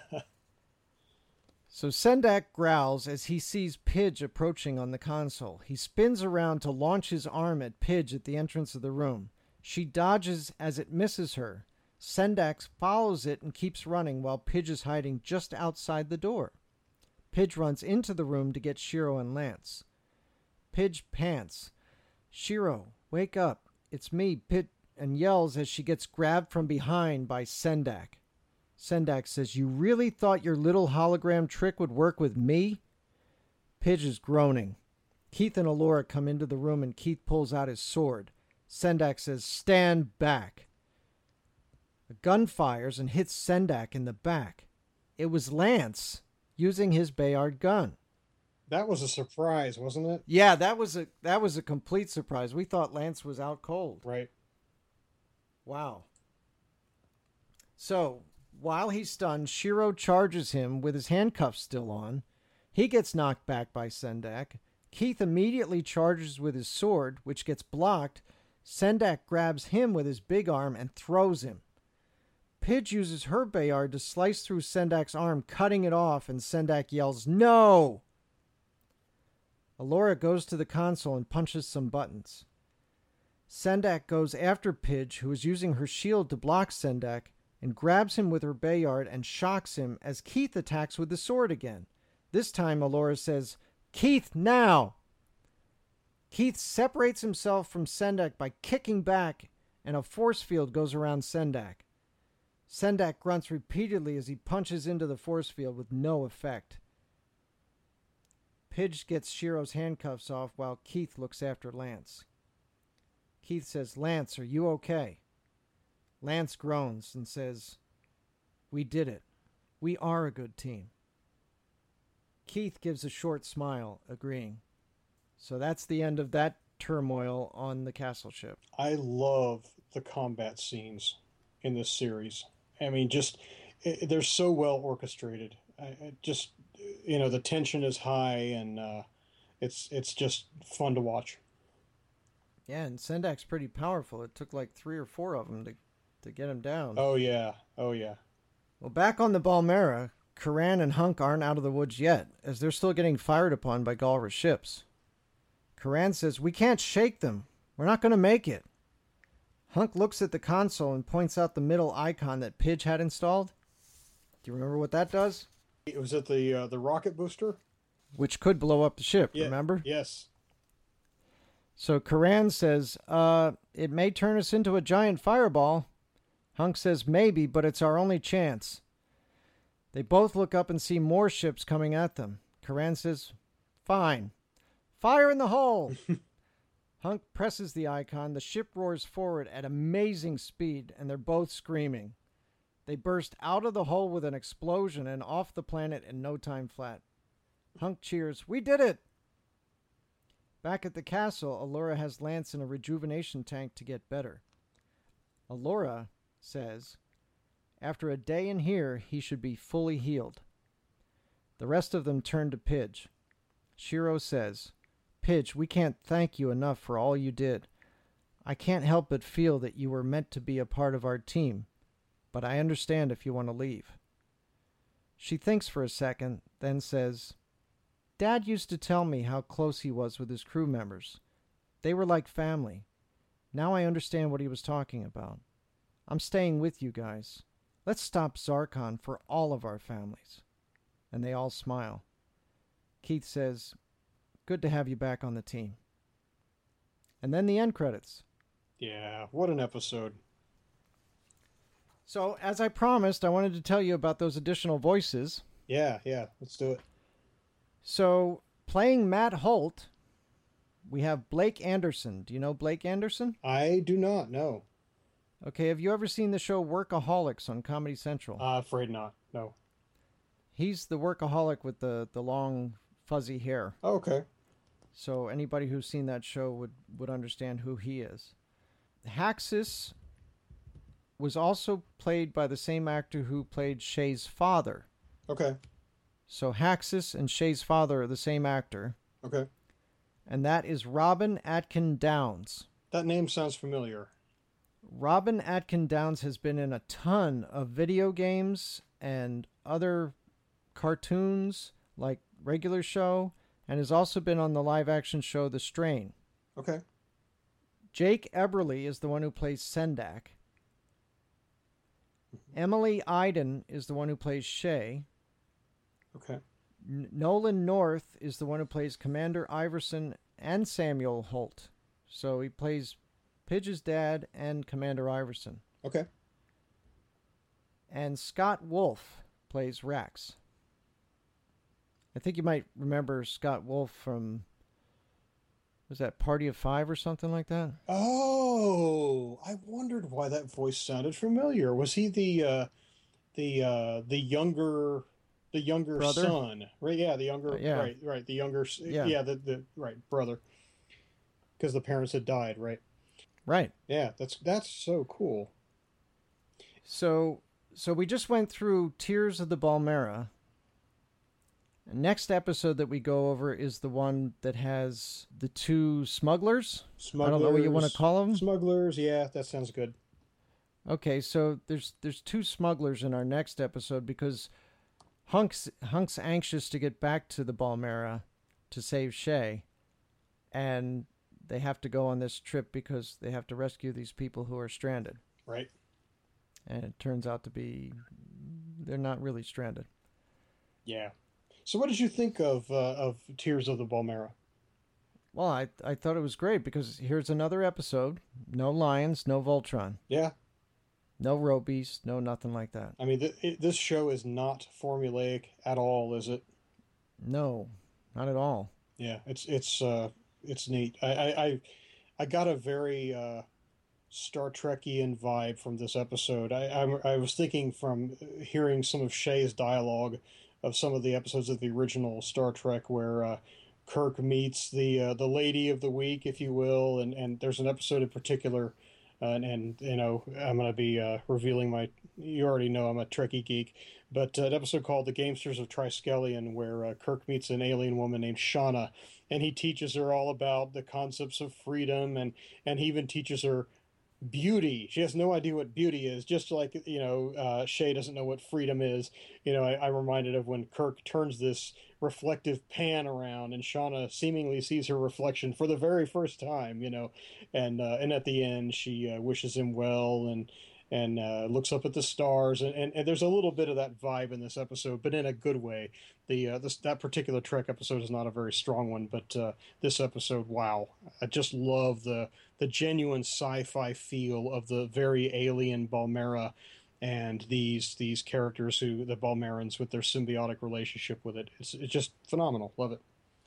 So Sendak growls as he sees Pidge approaching on the console. He spins around to launch his arm at Pidge at the entrance of the room. She dodges as it misses her. Sendak follows it and keeps running while Pidge is hiding just outside the door. Pidge runs into the room to get Shiro and Lance. Pidge pants. "Shiro, wake up. It's me, Pidge," and yells as she gets grabbed from behind by Sendak. Sendak says, "You really thought your little hologram trick would work with me?" Pidge is groaning. Keith and Alora come into the room and Keith pulls out his sword. Sendak says, "Stand back." A gun fires and hits Sendak in the back. It was Lance using his Bayard gun. That was a surprise, wasn't it? Yeah, that was a that was a complete surprise. We thought Lance was out cold. Right. Wow. So, while he's stunned, Shiro charges him with his handcuffs still on. He gets knocked back by Sendak. Keith immediately charges with his sword, which gets blocked. Sendak grabs him with his big arm and throws him. Pidge uses her Bayard to slice through Sendak's arm, cutting it off, and Sendak yells, "No!" Alora goes to the console and punches some buttons. Sendak goes after Pidge, who is using her shield to block Sendak, and grabs him with her Bayard and shocks him as Keith attacks with the sword again. This time, Alora says, "Keith, now!" Keith separates himself from Sendak by kicking back, and a force field goes around Sendak. Sendak grunts repeatedly as he punches into the force field with no effect. Pidge gets Shiro's handcuffs off while Keith looks after Lance. Keith says, "Lance, are you okay?" Lance groans and says, "We did it. We are a good team." Keith gives a short smile, agreeing. So that's the end of that turmoil on the castle ship. I love the combat scenes in this series. I mean, just, it, they're so well orchestrated. I, I just, you know, the tension is high, and uh, it's it's just fun to watch. Yeah, and Sendak's pretty powerful. It took like three or four of them to, to get him down. Oh, yeah. Oh, yeah. Well, back on the Balmera, Karan and Hunk aren't out of the woods yet, as they're still getting fired upon by Galra's ships. Karan says, "We can't shake them. We're not going to make it." Hunk looks at the console and points out the middle icon that Pidge had installed. Do you remember what that does? It was at the uh, the rocket booster? Which could blow up the ship, Yeah. remember? Yes. So Karan says, uh, "It may turn us into a giant fireball." Hunk says, "Maybe, but it's our only chance." They both look up and see more ships coming at them. Karan says, "Fine. Fire in the hole!" Hunk presses the icon. The ship roars forward at amazing speed, and they're both screaming. They burst out of the hole with an explosion and off the planet in no time flat. Hunk cheers, "We did it!" Back at the castle, Alora has Lance in a rejuvenation tank to get better. Alora says, after a day in here, he should be fully healed. The rest of them turn to Pidge. Shiro says, "Pidge, we can't thank you enough for all you did. I can't help but feel that you were meant to be a part of our team, but I understand if you want to leave." She thinks for a second, then says, "Dad used to tell me how close he was with his crew members. They were like family. Now I understand what he was talking about. I'm staying with you guys. Let's stop Zarkon for all of our families." And they all smile. Keith says, "Good to have you back on the team." And then the end credits. Yeah, what an episode. So, as I promised, I wanted to tell you about those additional voices. Yeah, yeah, let's do it. So, playing Matt Holt, we have Blake Anderson. Do you know Blake Anderson? I do not know. Okay, have you ever seen the show Workaholics on Comedy Central? Uh, afraid not. No. He's the workaholic with the, the long, fuzzy hair. Oh, okay. So anybody who's seen that show would, would understand who he is. Haxus was also played by the same actor who played Shay's father. Okay. So Haxus and Shay's father are the same actor. Okay. And that is Robin Atkin Downs. That name sounds familiar. Robin Atkin Downs has been in a ton of video games and other cartoons like Regular Show, and has also been on the live-action show The Strain. Okay. Jake Eberly is the one who plays Sendak. Emily Iden is the one who plays Shay. Okay. N- Nolan North is the one who plays Commander Iverson and Samuel Holt. So he plays Pidge's dad and Commander Iverson. Okay. And Scott Wolf plays Rax. I think you might remember Scott Wolf from, was that Party of Five or something like that? Oh, I wondered why that voice sounded familiar. Was he the uh, the uh, the younger the younger Brother? son? Right? Yeah, the younger. Uh, yeah. Right. Right. The younger. s- Yeah. Yeah. The the right brother. Because the parents had died. Right. Right. Yeah. That's that's so cool. So, so we just went through Tears of the Balmera. Next episode that we go over is the one that has the two smugglers. Smugglers. I don't know what you want to call them. Smugglers. Yeah, that sounds good. Okay, so there's there's two smugglers in our next episode because Hunk's Hunk's anxious to get back to the Balmera to save Shay, and they have to go on this trip because they have to rescue these people who are stranded. Right. And it turns out to be they're not really stranded. Yeah. So, what did you think of uh, of Tears of the Balmera? Well, I I thought it was great because here's another episode. No lions, no Voltron, Yeah. no Robeast, no nothing like that. I mean, th- it, this show is not formulaic at all, is it? No, not at all. Yeah, it's it's uh, it's neat. I I I, I got a very uh, Star Trekian vibe from this episode. I, I I was thinking from hearing some of Shay's dialogue of some of the episodes of the original Star Trek where uh, Kirk meets the uh, the lady of the week, if you will, and and there's an episode in particular. Uh, and, and you know, I'm going to be uh, revealing my. You already know I'm a Trekkie geek, but uh, an episode called "The Gamesters of Triskelion," where uh, Kirk meets an alien woman named Shauna, and he teaches her all about the concepts of freedom, and and he even teaches her beauty. She has no idea what beauty is, just like, you know, uh, Shay doesn't know what freedom is. You know, I, I'm reminded of when Kirk turns this reflective pan around and Shauna seemingly sees her reflection for the very first time, you know, and uh, and at the end she uh, wishes him well and and uh, looks up at the stars, and, and, and there's a little bit of that vibe in this episode, but in a good way. The uh, this that particular Trek episode is not a very strong one, but uh, this episode, wow, I just love the the genuine sci-fi feel of the very alien Balmera, and these these characters who the Balmerans with their symbiotic relationship with it. It's it's just phenomenal. Love it.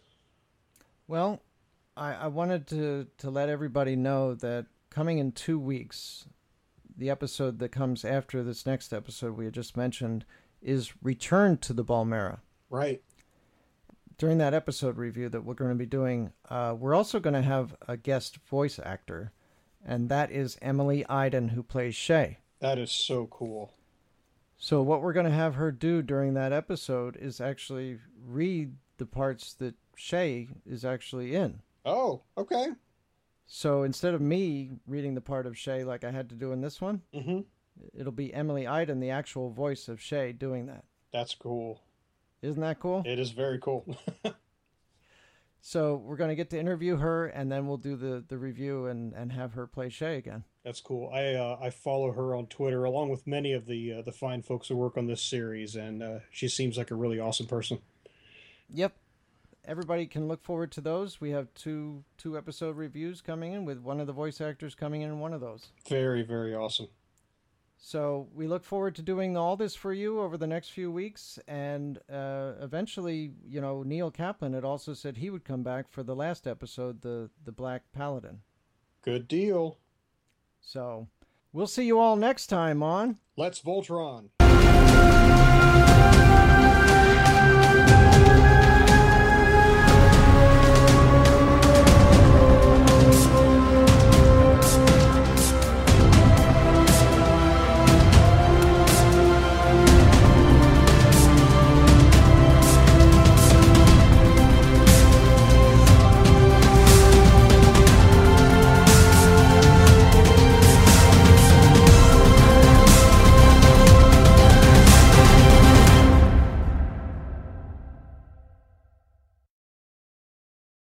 Well, I, I wanted to, to let everybody know that coming in two weeks, the episode that comes after this next episode we had just mentioned is Return to the Balmera. Right. During that episode review that we're going to be doing, uh, we're also going to have a guest voice actor, and that is Emily Iden, who plays Shay. That is so cool. So what we're going to have her do during that episode is actually read the parts that Shay is actually in. Oh, okay. So instead of me reading the part of Shay like I had to do in this one, Mm-hmm. it'll be Emily Iden, the actual voice of Shay, doing that. That's cool. Isn't that cool? It is very cool. So we're going to get to interview her, and then we'll do the, the review and, and have her play Shay again. That's cool. I uh, I follow her on Twitter along with many of the uh, the fine folks who work on this series, and uh, she seems like a really awesome person. Yep. Everybody can look forward to those. We have two two episode reviews coming in with one of the voice actors coming in in one of those. Very, very awesome. So we look forward to doing all this for you over the next few weeks. And uh, eventually, you know, Neil Kaplan had also said he would come back for the last episode, the, the Black Paladin. Good deal. So we'll see you all next time on Let's Voltron.